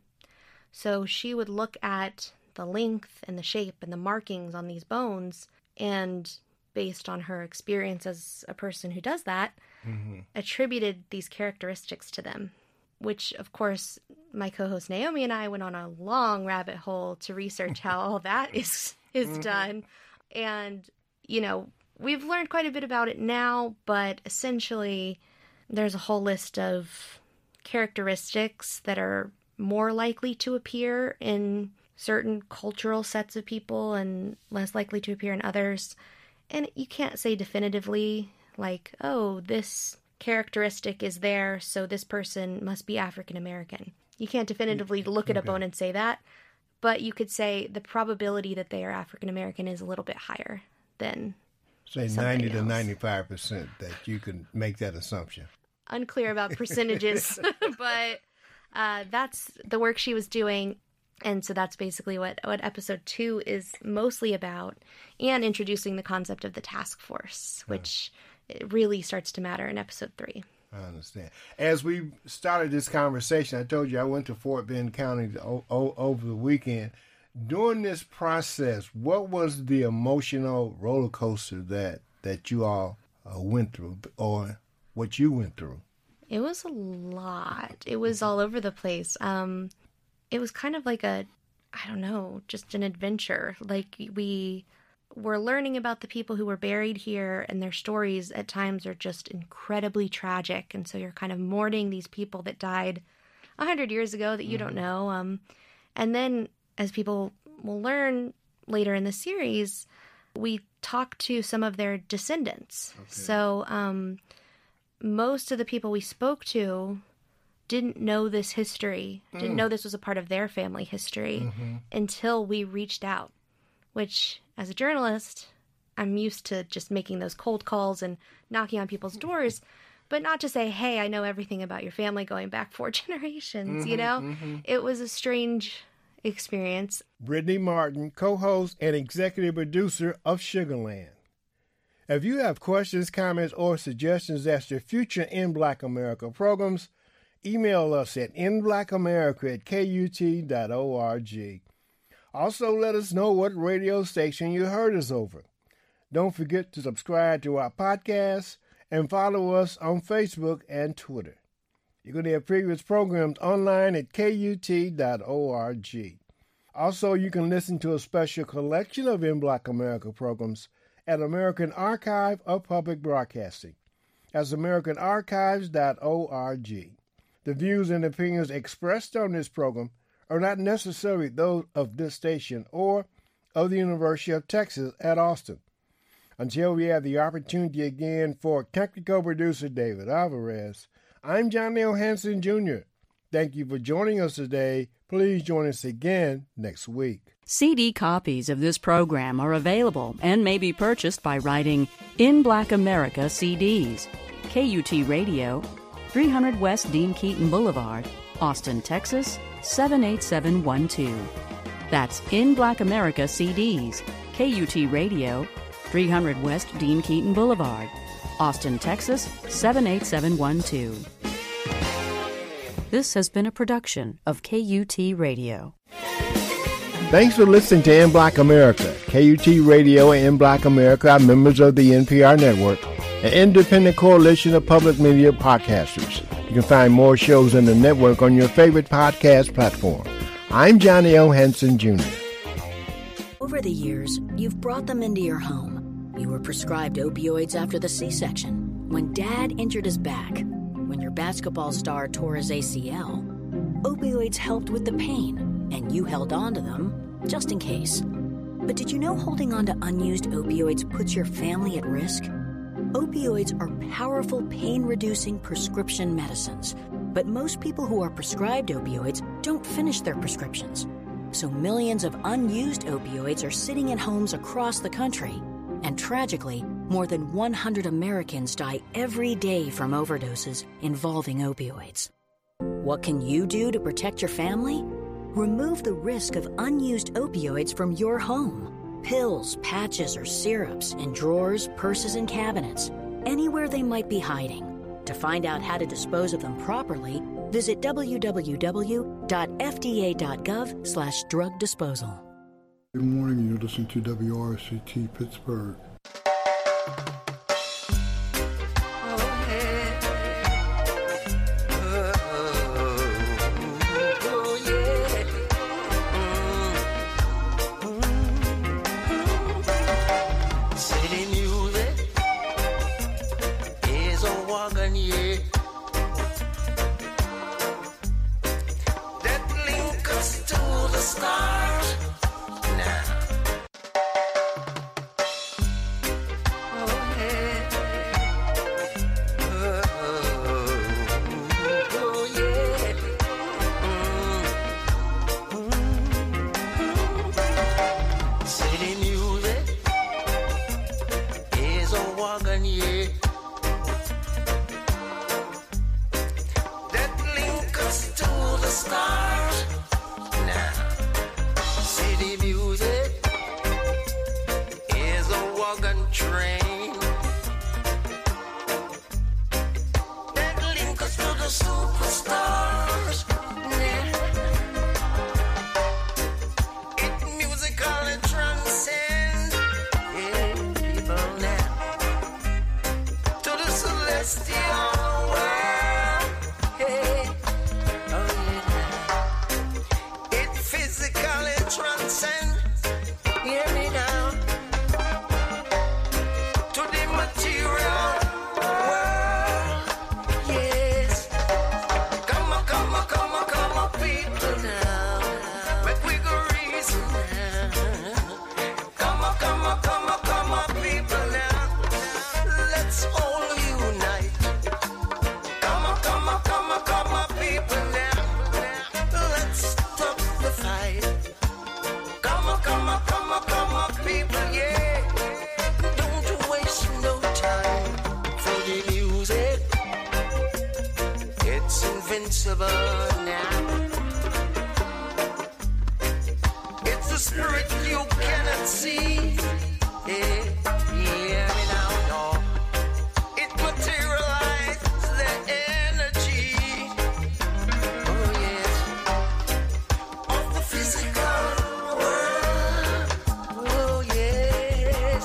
So she would look at the length and the shape and the markings on these bones, and based on her experience as a person who does that, mm-hmm. attributed these characteristics to them, which, of course, my co-host Naomi and I went on a long rabbit hole to research how all that is is mm-hmm. done. And, you know, we've learned quite a bit about it now, but essentially there's a whole list of characteristics that are more likely to appear in certain cultural sets of people and less likely to appear in others. And you can't say definitively, like, oh, this characteristic is there, so this person must be African American. You can't definitively look at okay. a bone and say that, but you could say the probability that they are African American is a little bit higher than say ninety to ninety-five percent that you can make that assumption. Unclear about percentages, but uh, that's the work she was doing. And so that's basically what, what episode two is mostly about, and introducing the concept of the task force, which oh. it really starts to matter in episode three. I understand. As we started this conversation, I told you I went to Fort Bend County o- o- over the weekend. During this process, what was the emotional roller coaster that, that you all uh, went through, or what you went through? It was a lot. It was all over the place. Um, it was kind of like a, I don't know, just an adventure. Like we were learning about the people who were buried here, and their stories at times are just incredibly tragic. And so you're kind of mourning these people that died a hundred years ago that you mm-hmm. don't know. Um, and then as people will learn later in the series, we talk to some of their descendants. Okay. So, um, most of the people we spoke to didn't know this history, mm. didn't know this was a part of their family history mm-hmm. until we reached out, which, as a journalist, I'm used to just making those cold calls and knocking on people's doors, but not to say, hey, I know everything about your family going back four generations, mm-hmm, you know? Mm-hmm. It was a strange experience. Brittany Martin, co-host and executive producer of Sugarland. If you have questions, comments, or suggestions as to future In Black America programs, email us at in black america at k u t dot org. Also, let us know what radio station you heard us over. Don't forget to subscribe to our podcast and follow us on Facebook and Twitter. You can hear previous programs online at k u t dot org. Also, you can listen to a special collection of In Black America programs at American Archive of Public Broadcasting. That's american archives dot org. The views and opinions expressed on this program are not necessarily those of this station or of the University of Texas at Austin. Until we have the opportunity again, for technical producer David Alvarez, I'm Johnny O. Hanson, Junior Thank you for joining us today. Please join us again next week. C D copies of this program are available and may be purchased by writing In Black America C Ds, K U T Radio, three hundred West Dean Keaton Boulevard, Austin, Texas, seven eight seven one two. That's In Black America C Ds, K U T Radio, three hundred West Dean Keaton Boulevard, Austin, Texas, seven eight seven one two. This has been a production of K U T Radio. Thanks for listening to In Black America. K U T Radio and In Black America are members of the N P R Network, an independent coalition of public media podcasters. You can find more shows in the network on your favorite podcast platform. I'm Johnny O. Hanson, Junior Over the years, you've brought them into your home. You were prescribed opioids after the C-section, when Dad injured his back, when your basketball star tore his A C L. Opioids helped with the pain, and you held on to them just in case. But did you know holding on to unused opioids puts your family at risk? Opioids are powerful pain-reducing prescription medicines, but most people who are prescribed opioids don't finish their prescriptions. So millions of unused opioids are sitting in homes across the country. And tragically, more than one hundred Americans die every day from overdoses involving opioids. What can you do to protect your family? Remove the risk of unused opioids from your home. Pills, patches, or syrups in drawers, purses, and cabinets, anywhere they might be hiding. To find out how to dispose of them properly, visit w w w dot f d a dot gov slash drug disposal. Good morning, you're listening to W R C T Pittsburgh. Train that celestial world. Hey. Oh, yeah. It physically transcends. Hear me now. To the material world. Yes. Come on, come on, come on, come on, people now. Make we go reason now. Come on, come on, come on, come on, people now. Let's all unite. Come on, come on, come on, come on, people now. Let's stop the fight. Come on, come on, come on, come on, people, yeah. Don't waste no time for the music. It's invincible now. It's a spirit you cannot see. Yeah, yeah, me now, no. It materializes the energy. Oh, yes. Of the physical world. Oh, yes.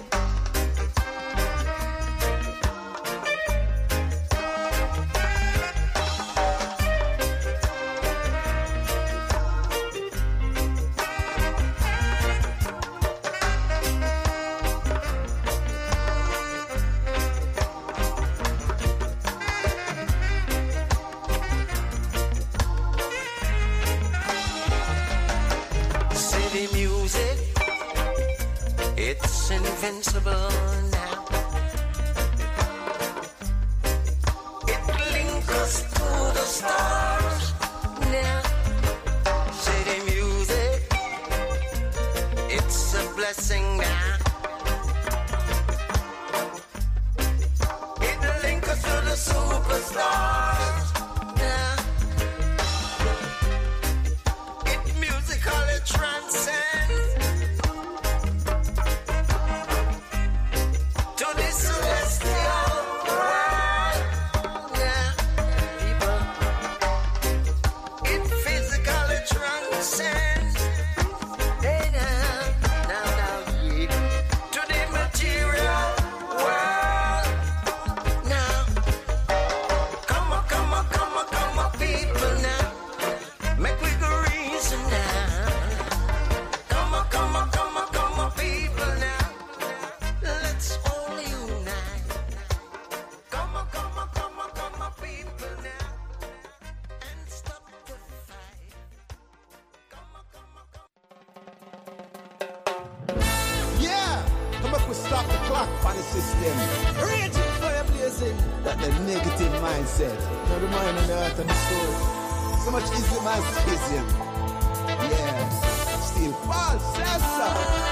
City music, it's invincible now. It links us to the stars now. City music, it's a blessing now. It links us to the superstars now. It musically transcends to the celestial world. Now, people, it physically transcends. Hey, now, now, now, yeah, to the material world. Now, come on, come on, come on, come on, people now. Make we go reason now. Come on, come on, come on, come on, people now. Let's all unite. Come on, come on, come on, come on, people now. And stop the fight. Come on, come on, come on. Yeah, come up with stop the clock on the system. Raging fire blazing. That the negative mindset. Now the mind and the heart and the soul. So much ism and schism. Yeah, still false, yes, sir.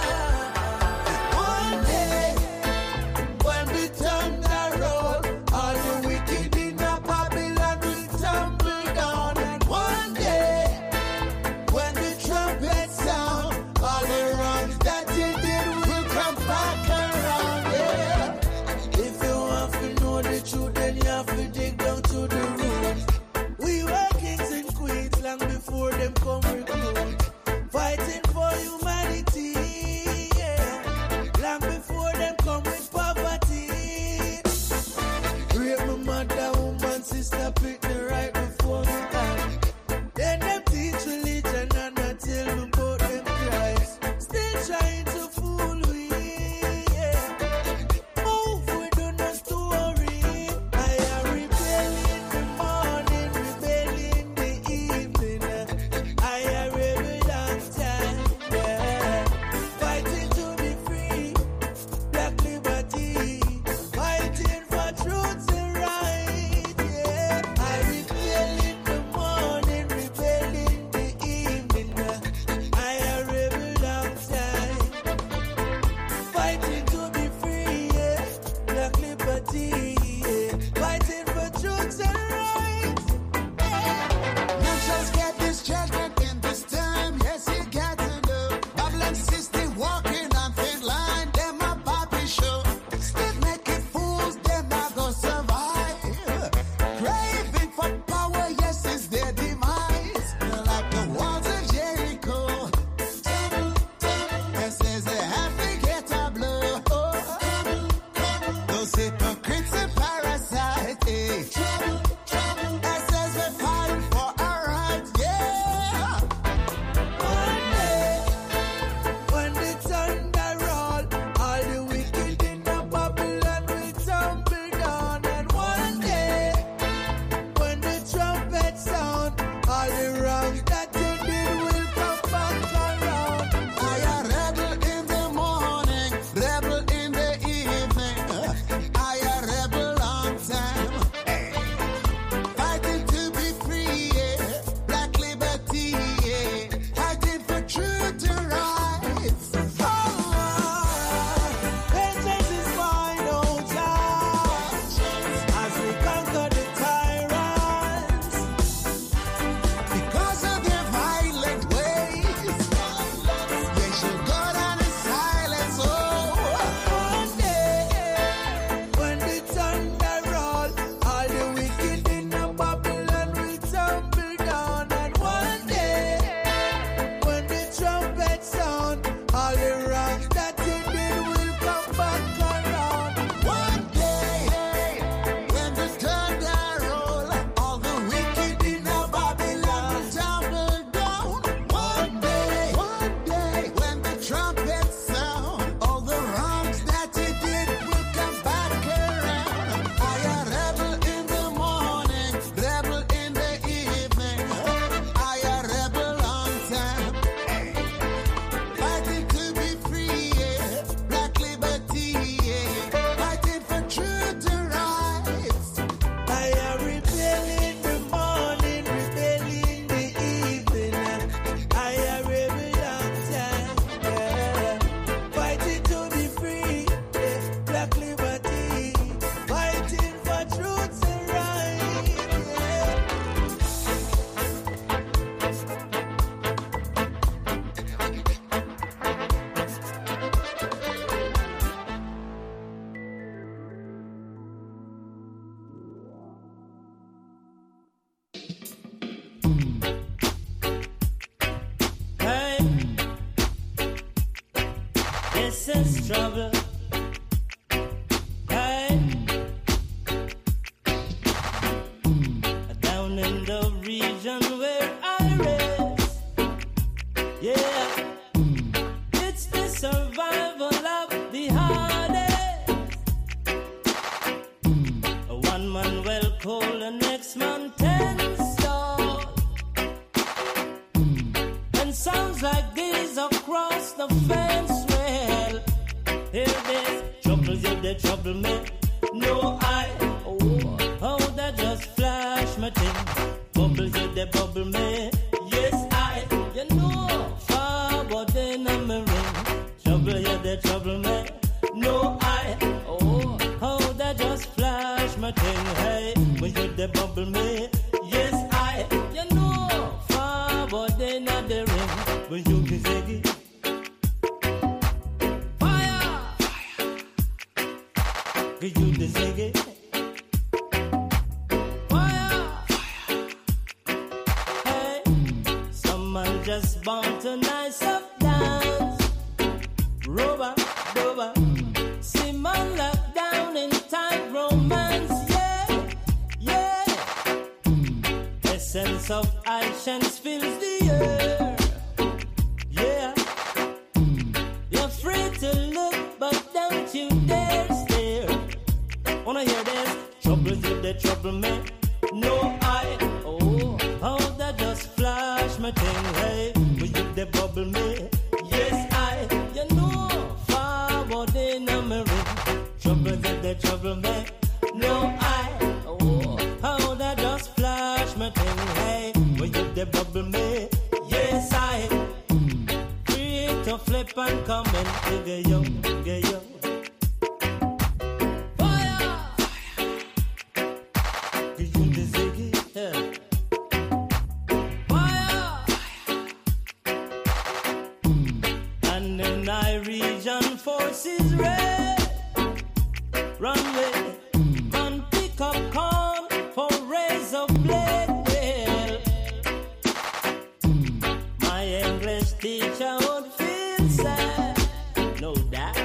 One day, when we turn the road, all the wicked in the Babylon will tumble down. And one day, when the trumpet sound, all the wrongs that you did will come back around. Yeah, if you want to know the truth, then you have to dig down to the roots. We were kings and queens long before them come recruit. Fighting for humanity This is trouble. Hey. Down in the region where I rest. Yeah. It's the survival of the hardest. One man well cold, the next man tense on. And sounds like these across the fence. Well, here it is. Trouble you, the trouble me. No, I. Oh, oh, that just flash my thing. Bubble you, the bubble me. Yes, I. You know, forward in a ring. Trouble you, the trouble me. No, I. Oh, oh, that just flash my thing. Hey, when you the bubble me. Yes, I. You know, forward in a ring. When you can say it. You the ziggy. Fire. Hey, someone just bumped a nice up dance. Rover, rover. See man left down in tight romance. Yeah, yeah. Essence of actions fills the air. Yeah. You're free to look, but don't you dare stare. Wanna hear this? Trouble you, the trouble me. No, I. Oh, how that just flash my thing. Hey, will you the bubble me? Yes, I. You know, forward in a ring. Trouble you, the trouble me. No, I. Oh, how that just flash my thing. Hey, will you the bubble me? Yes, I. Free to flip and come and figure you, figure you. Forces red, runway, and pick up corn for raise of blade. Well, my English teacher would feel sad, no doubt.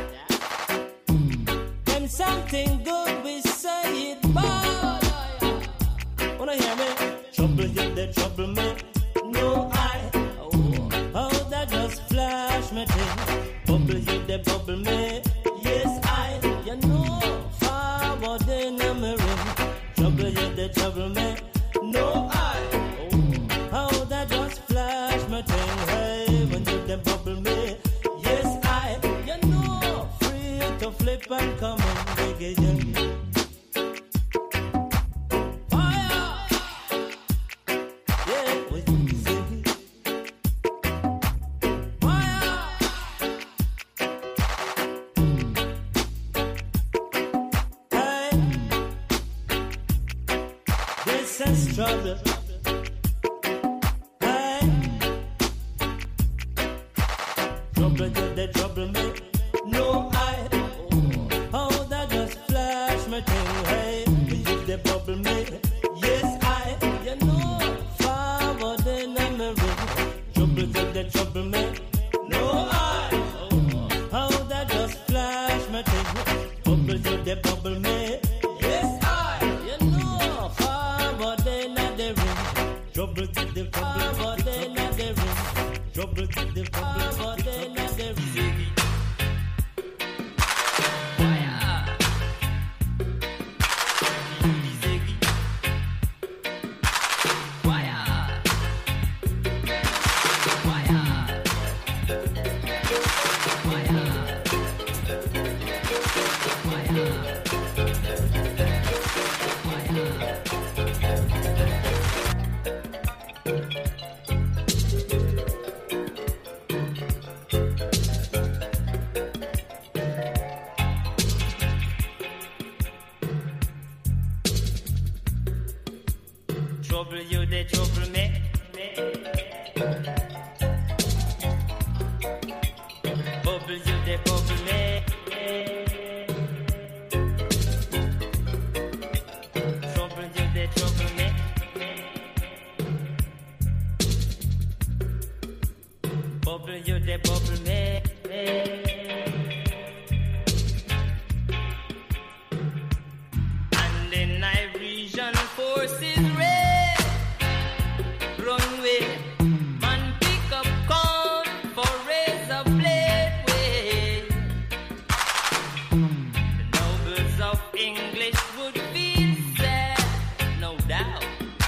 When something good we say it bad. Wanna hear me? Trouble you, the trouble me. No, I. Oh, oh, that just flash me thing. Bubble you, the bubble me. Yes, I. You know, forward in a ring. Trouble you, the trouble me. No, I. Oh, how that just flash my thing. Hey, when you the bubble me. Yes, I. You know, free to flip and come and dig it in. Trouble. Hey, trouble you, the trouble me. No, I. Oh, that just flash my thing. Hey, you the bubble me. Yes, I. You know, forward in a ring. Trouble you, the trouble me. No, I. Oh, that just flash my thing. Bubble you, the bubble me. Yes, I. You know, forward in a trouble to the trouble, but they not the ring. Trouble to the trouble, but they not the ring. Fire. Fire. Fire. Trouble you, they trouble me. Bubble you, they bubble me. Trouble you, they trouble me. Bubble you, they bubble me. And then Irian forces red, run away. Man pick up corn for razor blade way. The nobles of English would feel sad, no doubt.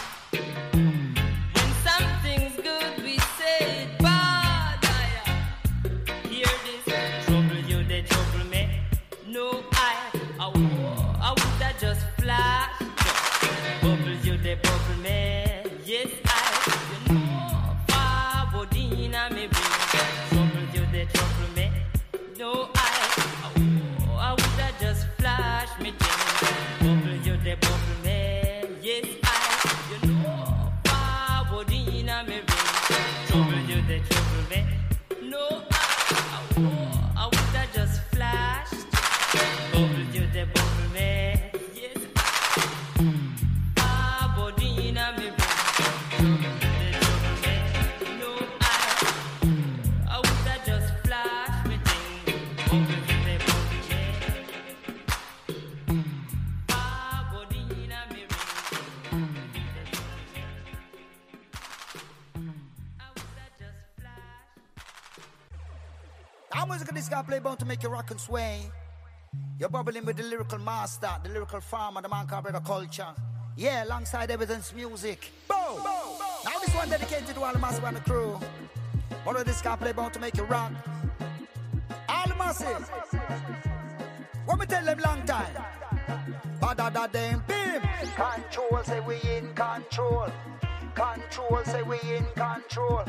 When something's good, we say it bad. I hear this trouble you, they trouble me. No, I, I, I would have just flash. Bubble you, they bubble me. Yes, I, you know, Fabodina me bring. Trouble you, they trouble me. No, I, I, I would have just flash me thing. Bubble you, they bubble me. Yes, I, you know, Fabodina me bring. Trouble you, they trouble me. No, I, I, I would have just flashed. Bubble you, they bubble me. Yes, I, Fabodina me bring. They trouble me. No, I, I would have just flashed me thing. Bubble you, they bubble me. Fabodina me bring. Our music this guy play bound to make you rock and sway. You're bubbling with the lyrical master, the lyrical farmer, the man called Brother Culture. Yeah, alongside Evidence Music. Boom! Now this one dedicated to all the massive and the crew. What of this guy play bound to make you rock? All the massive. What me tell them long time? Badada them beam. Control, say we in control. Control, say we in control.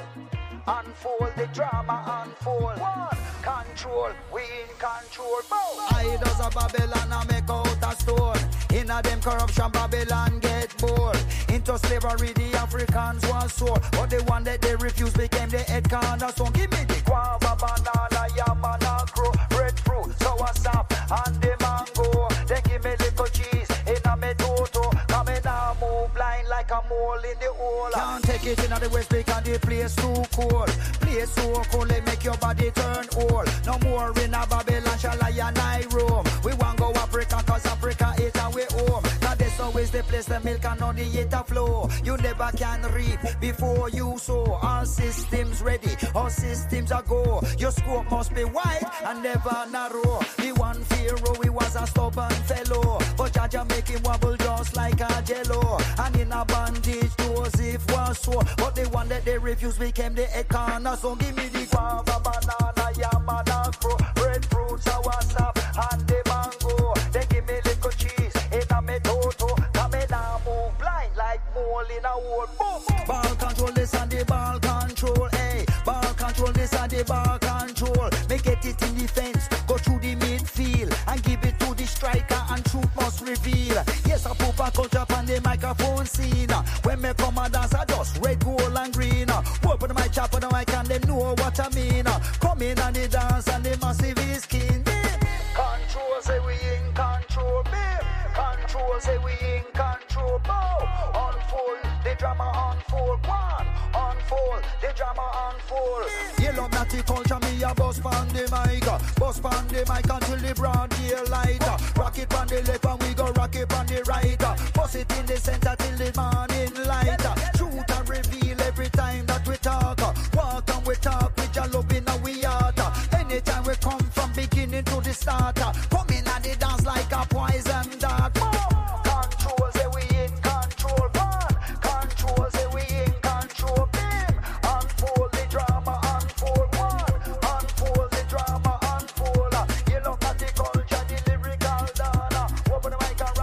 Unfold the drama, unfold. One. Control, we in control. Boom. Idols of Babylon I make out a stone. In a them corruption Babylon get bold. Into slavery the Africans was sold. But the one that they refused became the head cornerstone. Give me the guava, banana, yam and acro, breadfruit, sour sap and the mango. Then give me little cheese in a me toto. Come in now move blind like a mole in the hole. Can't take it in the west because the place too cold. Place so cold they make your body turn old. No more in a Babylon shall I and I roam. We want go Africa cause Africa is our way home. Now this always the place the milk and on the eater flow. You never can reap before you sow. All systems ready, all systems are go. Your scope must be wide and never narrow. The one Pharaoh, he was a stubborn fellow, but Jaja make him wobble just like a jello. And in a bandage Joseph was so, but the one that they refused became the head corner. So give me the guava, banana, yam and afro, breadfruit, sour sap and the mango. Then give me little cheese in a me toto. Come in now move blind like mole in a hole. Boom. Ball control this and the ball control. Hey, ball control this and the ball control. Make it it in defense, go through the midfield and give it to the striker and truth must reveal. Yes, I pop a culture on the microphone scene. When me come and dance, I just red, gold and green. Open my chop on the mic and they know what I mean. Come in and the dance and the massive is king. Control, say we in control, babe. Control, say we in control, bow. Unfold, the drama unfold, one. Unfold, the drama unfold. Yellow natty culture, me a bust pan the mic. Bust pan the mic until the broad daylight. Rock it on the left and we go rock it on the right. Bust it in the center till the morning light. Truth and reveal every time that we talk. Walk and we talk with your love in our heart. Anytime we come from beginning to the start. Come in and they dance like a poison dart. Control, say we in control. One. Control, say we in control. Beam. Unfold the drama, unfold. One. Unfold the drama, unfold. You look at the culture, the lyrical dana. Open the mic and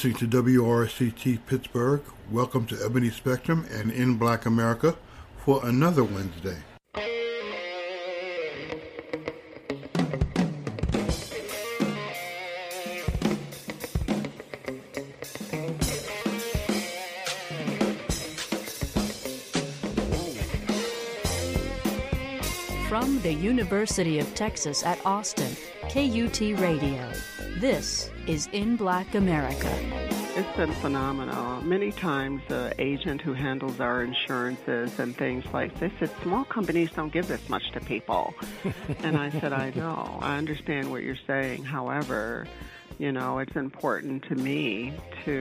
listening to W R C T Pittsburgh. Welcome to Ebony Spectrum and In Black America for another Wednesday. From the University of Texas at Austin, K U T Radio. This is In Black America. It's been phenomenal. Many times the agent who handles our insurances and things like this said, small companies don't give this much to people. And I said, I know. I understand what you're saying. However, you know, it's important to me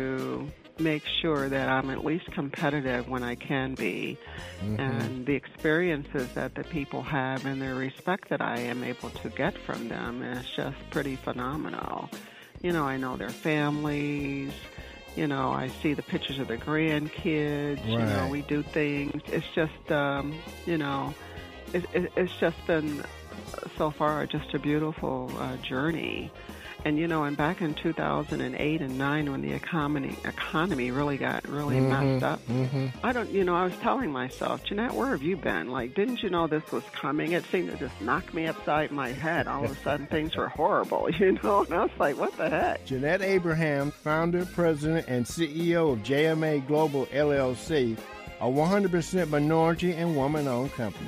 to make sure that I'm at least competitive when I can be. Mm-hmm. And the experiences that the people have and the respect that I am able to get from them is just pretty phenomenal. You know, I know their families. You know, I see the pictures of their grandkids. Right. You know, we do things. It's just, um, you know, it, it, it's just been so far just a beautiful uh, journey. And, you know, and back in two thousand eight and nine when the economy economy really got really mm-hmm, messed up, mm-hmm. I don't, you know, I was telling myself, Jeanette, where have you been? Like, didn't you know this was coming? It seemed to just knock me upside my head. All of a sudden, things were horrible, you know? And I was like, what the heck? Jeanette Abraham, founder, president, and C E O of J M A Global L L C, a one hundred percent minority and woman-owned company.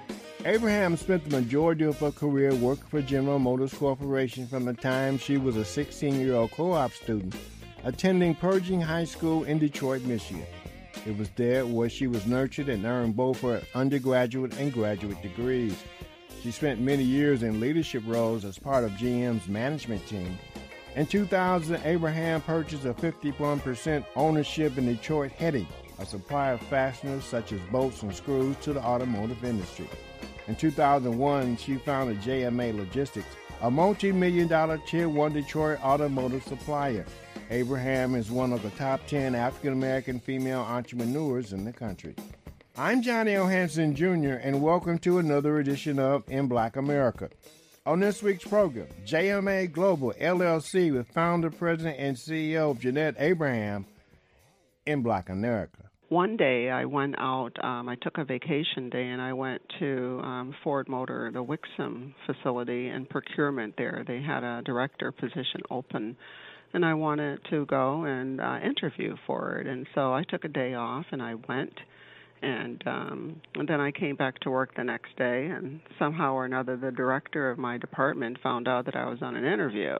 Abraham spent the majority of her career working for General Motors Corporation from the time she was a sixteen-year-old co-op student attending Pershing High School in Detroit, Michigan. It was there where she was nurtured and earned both her undergraduate and graduate degrees. She spent many years in leadership roles as part of G M's management team. In two thousand, Abraham purchased a fifty-one percent ownership in Detroit Heading, a supplier of fasteners such as bolts and screws to the automotive industry. In two thousand one, she founded J M A Logistics, a multi-million dollar Tier one Detroit automotive supplier. Abraham is one of the top ten African-American female entrepreneurs in the country. I'm Johnny L. Hanson, Junior, and welcome to another edition of In Black America. On this week's program, J M A Global L L C with founder, president, and C E O Jeanette Abraham in Black America. One day I went out, um, I took a vacation day, and I went to um, Ford Motor, the Wixom facility, and procurement there. They had a director position open, and I wanted to go and uh, interview for it. And so I took a day off, and I went, and, um, and then I came back to work the next day, and somehow or another the director of my department found out that I was on an interview.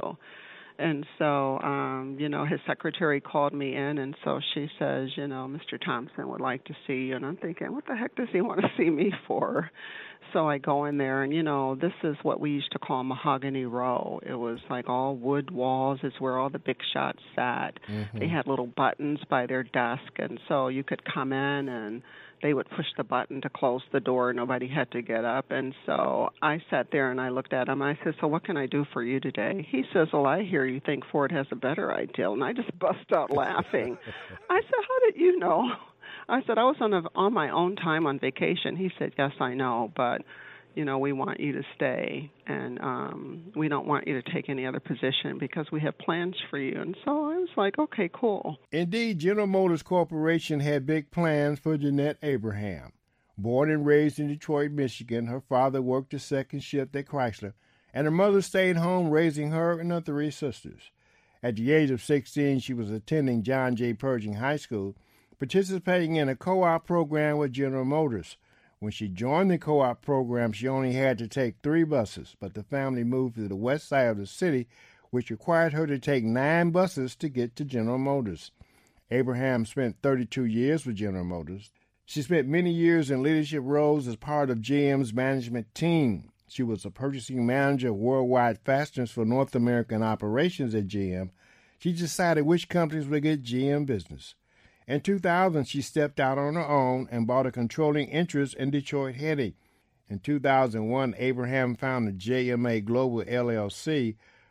And so, um, you know, his secretary called me in, and so she says, you know, Mister Thompson would like to see you. And I'm thinking, what the heck does he want to see me for? So I go in there, and, you know, this is what we used to call Mahogany Row. It was like all wood walls. It's where all the big shots sat. Mm-hmm. They had little buttons by their desk, and so you could come in and they would push the button to close the door. Nobody had to get up. And so I sat there and I looked at him. I said, so what can I do for you today? He says, well, I hear you think Ford has a better ideal. And I just bust out laughing. I said, how did you know? I said, I was on, a, on my own time on vacation. He said, yes, I know, but, you know, we want you to stay, and um, we don't want you to take any other position because we have plans for you. And so I was like, okay, cool. Indeed, General Motors Corporation had big plans for Jeanette Abraham. Born and raised in Detroit, Michigan, her father worked the second shift at Chrysler, and her mother stayed home raising her and her three sisters. At the age of sixteen, she was attending John J. Pershing High School, participating in a co-op program with General Motors. When she joined the co-op program, she only had to take three buses, but the family moved to the west side of the city, which required her to take nine buses to get to General Motors. Abraham spent thirty-two years with General Motors. She spent many years in leadership roles as part of G M's management team. She was a purchasing manager of worldwide fasteners for North American operations at G M. She decided which companies would get G M business. In two thousand, she stepped out on her own and bought a controlling interest in Detroit Heading. In two thousand one, Abraham founded J M A Global L L C,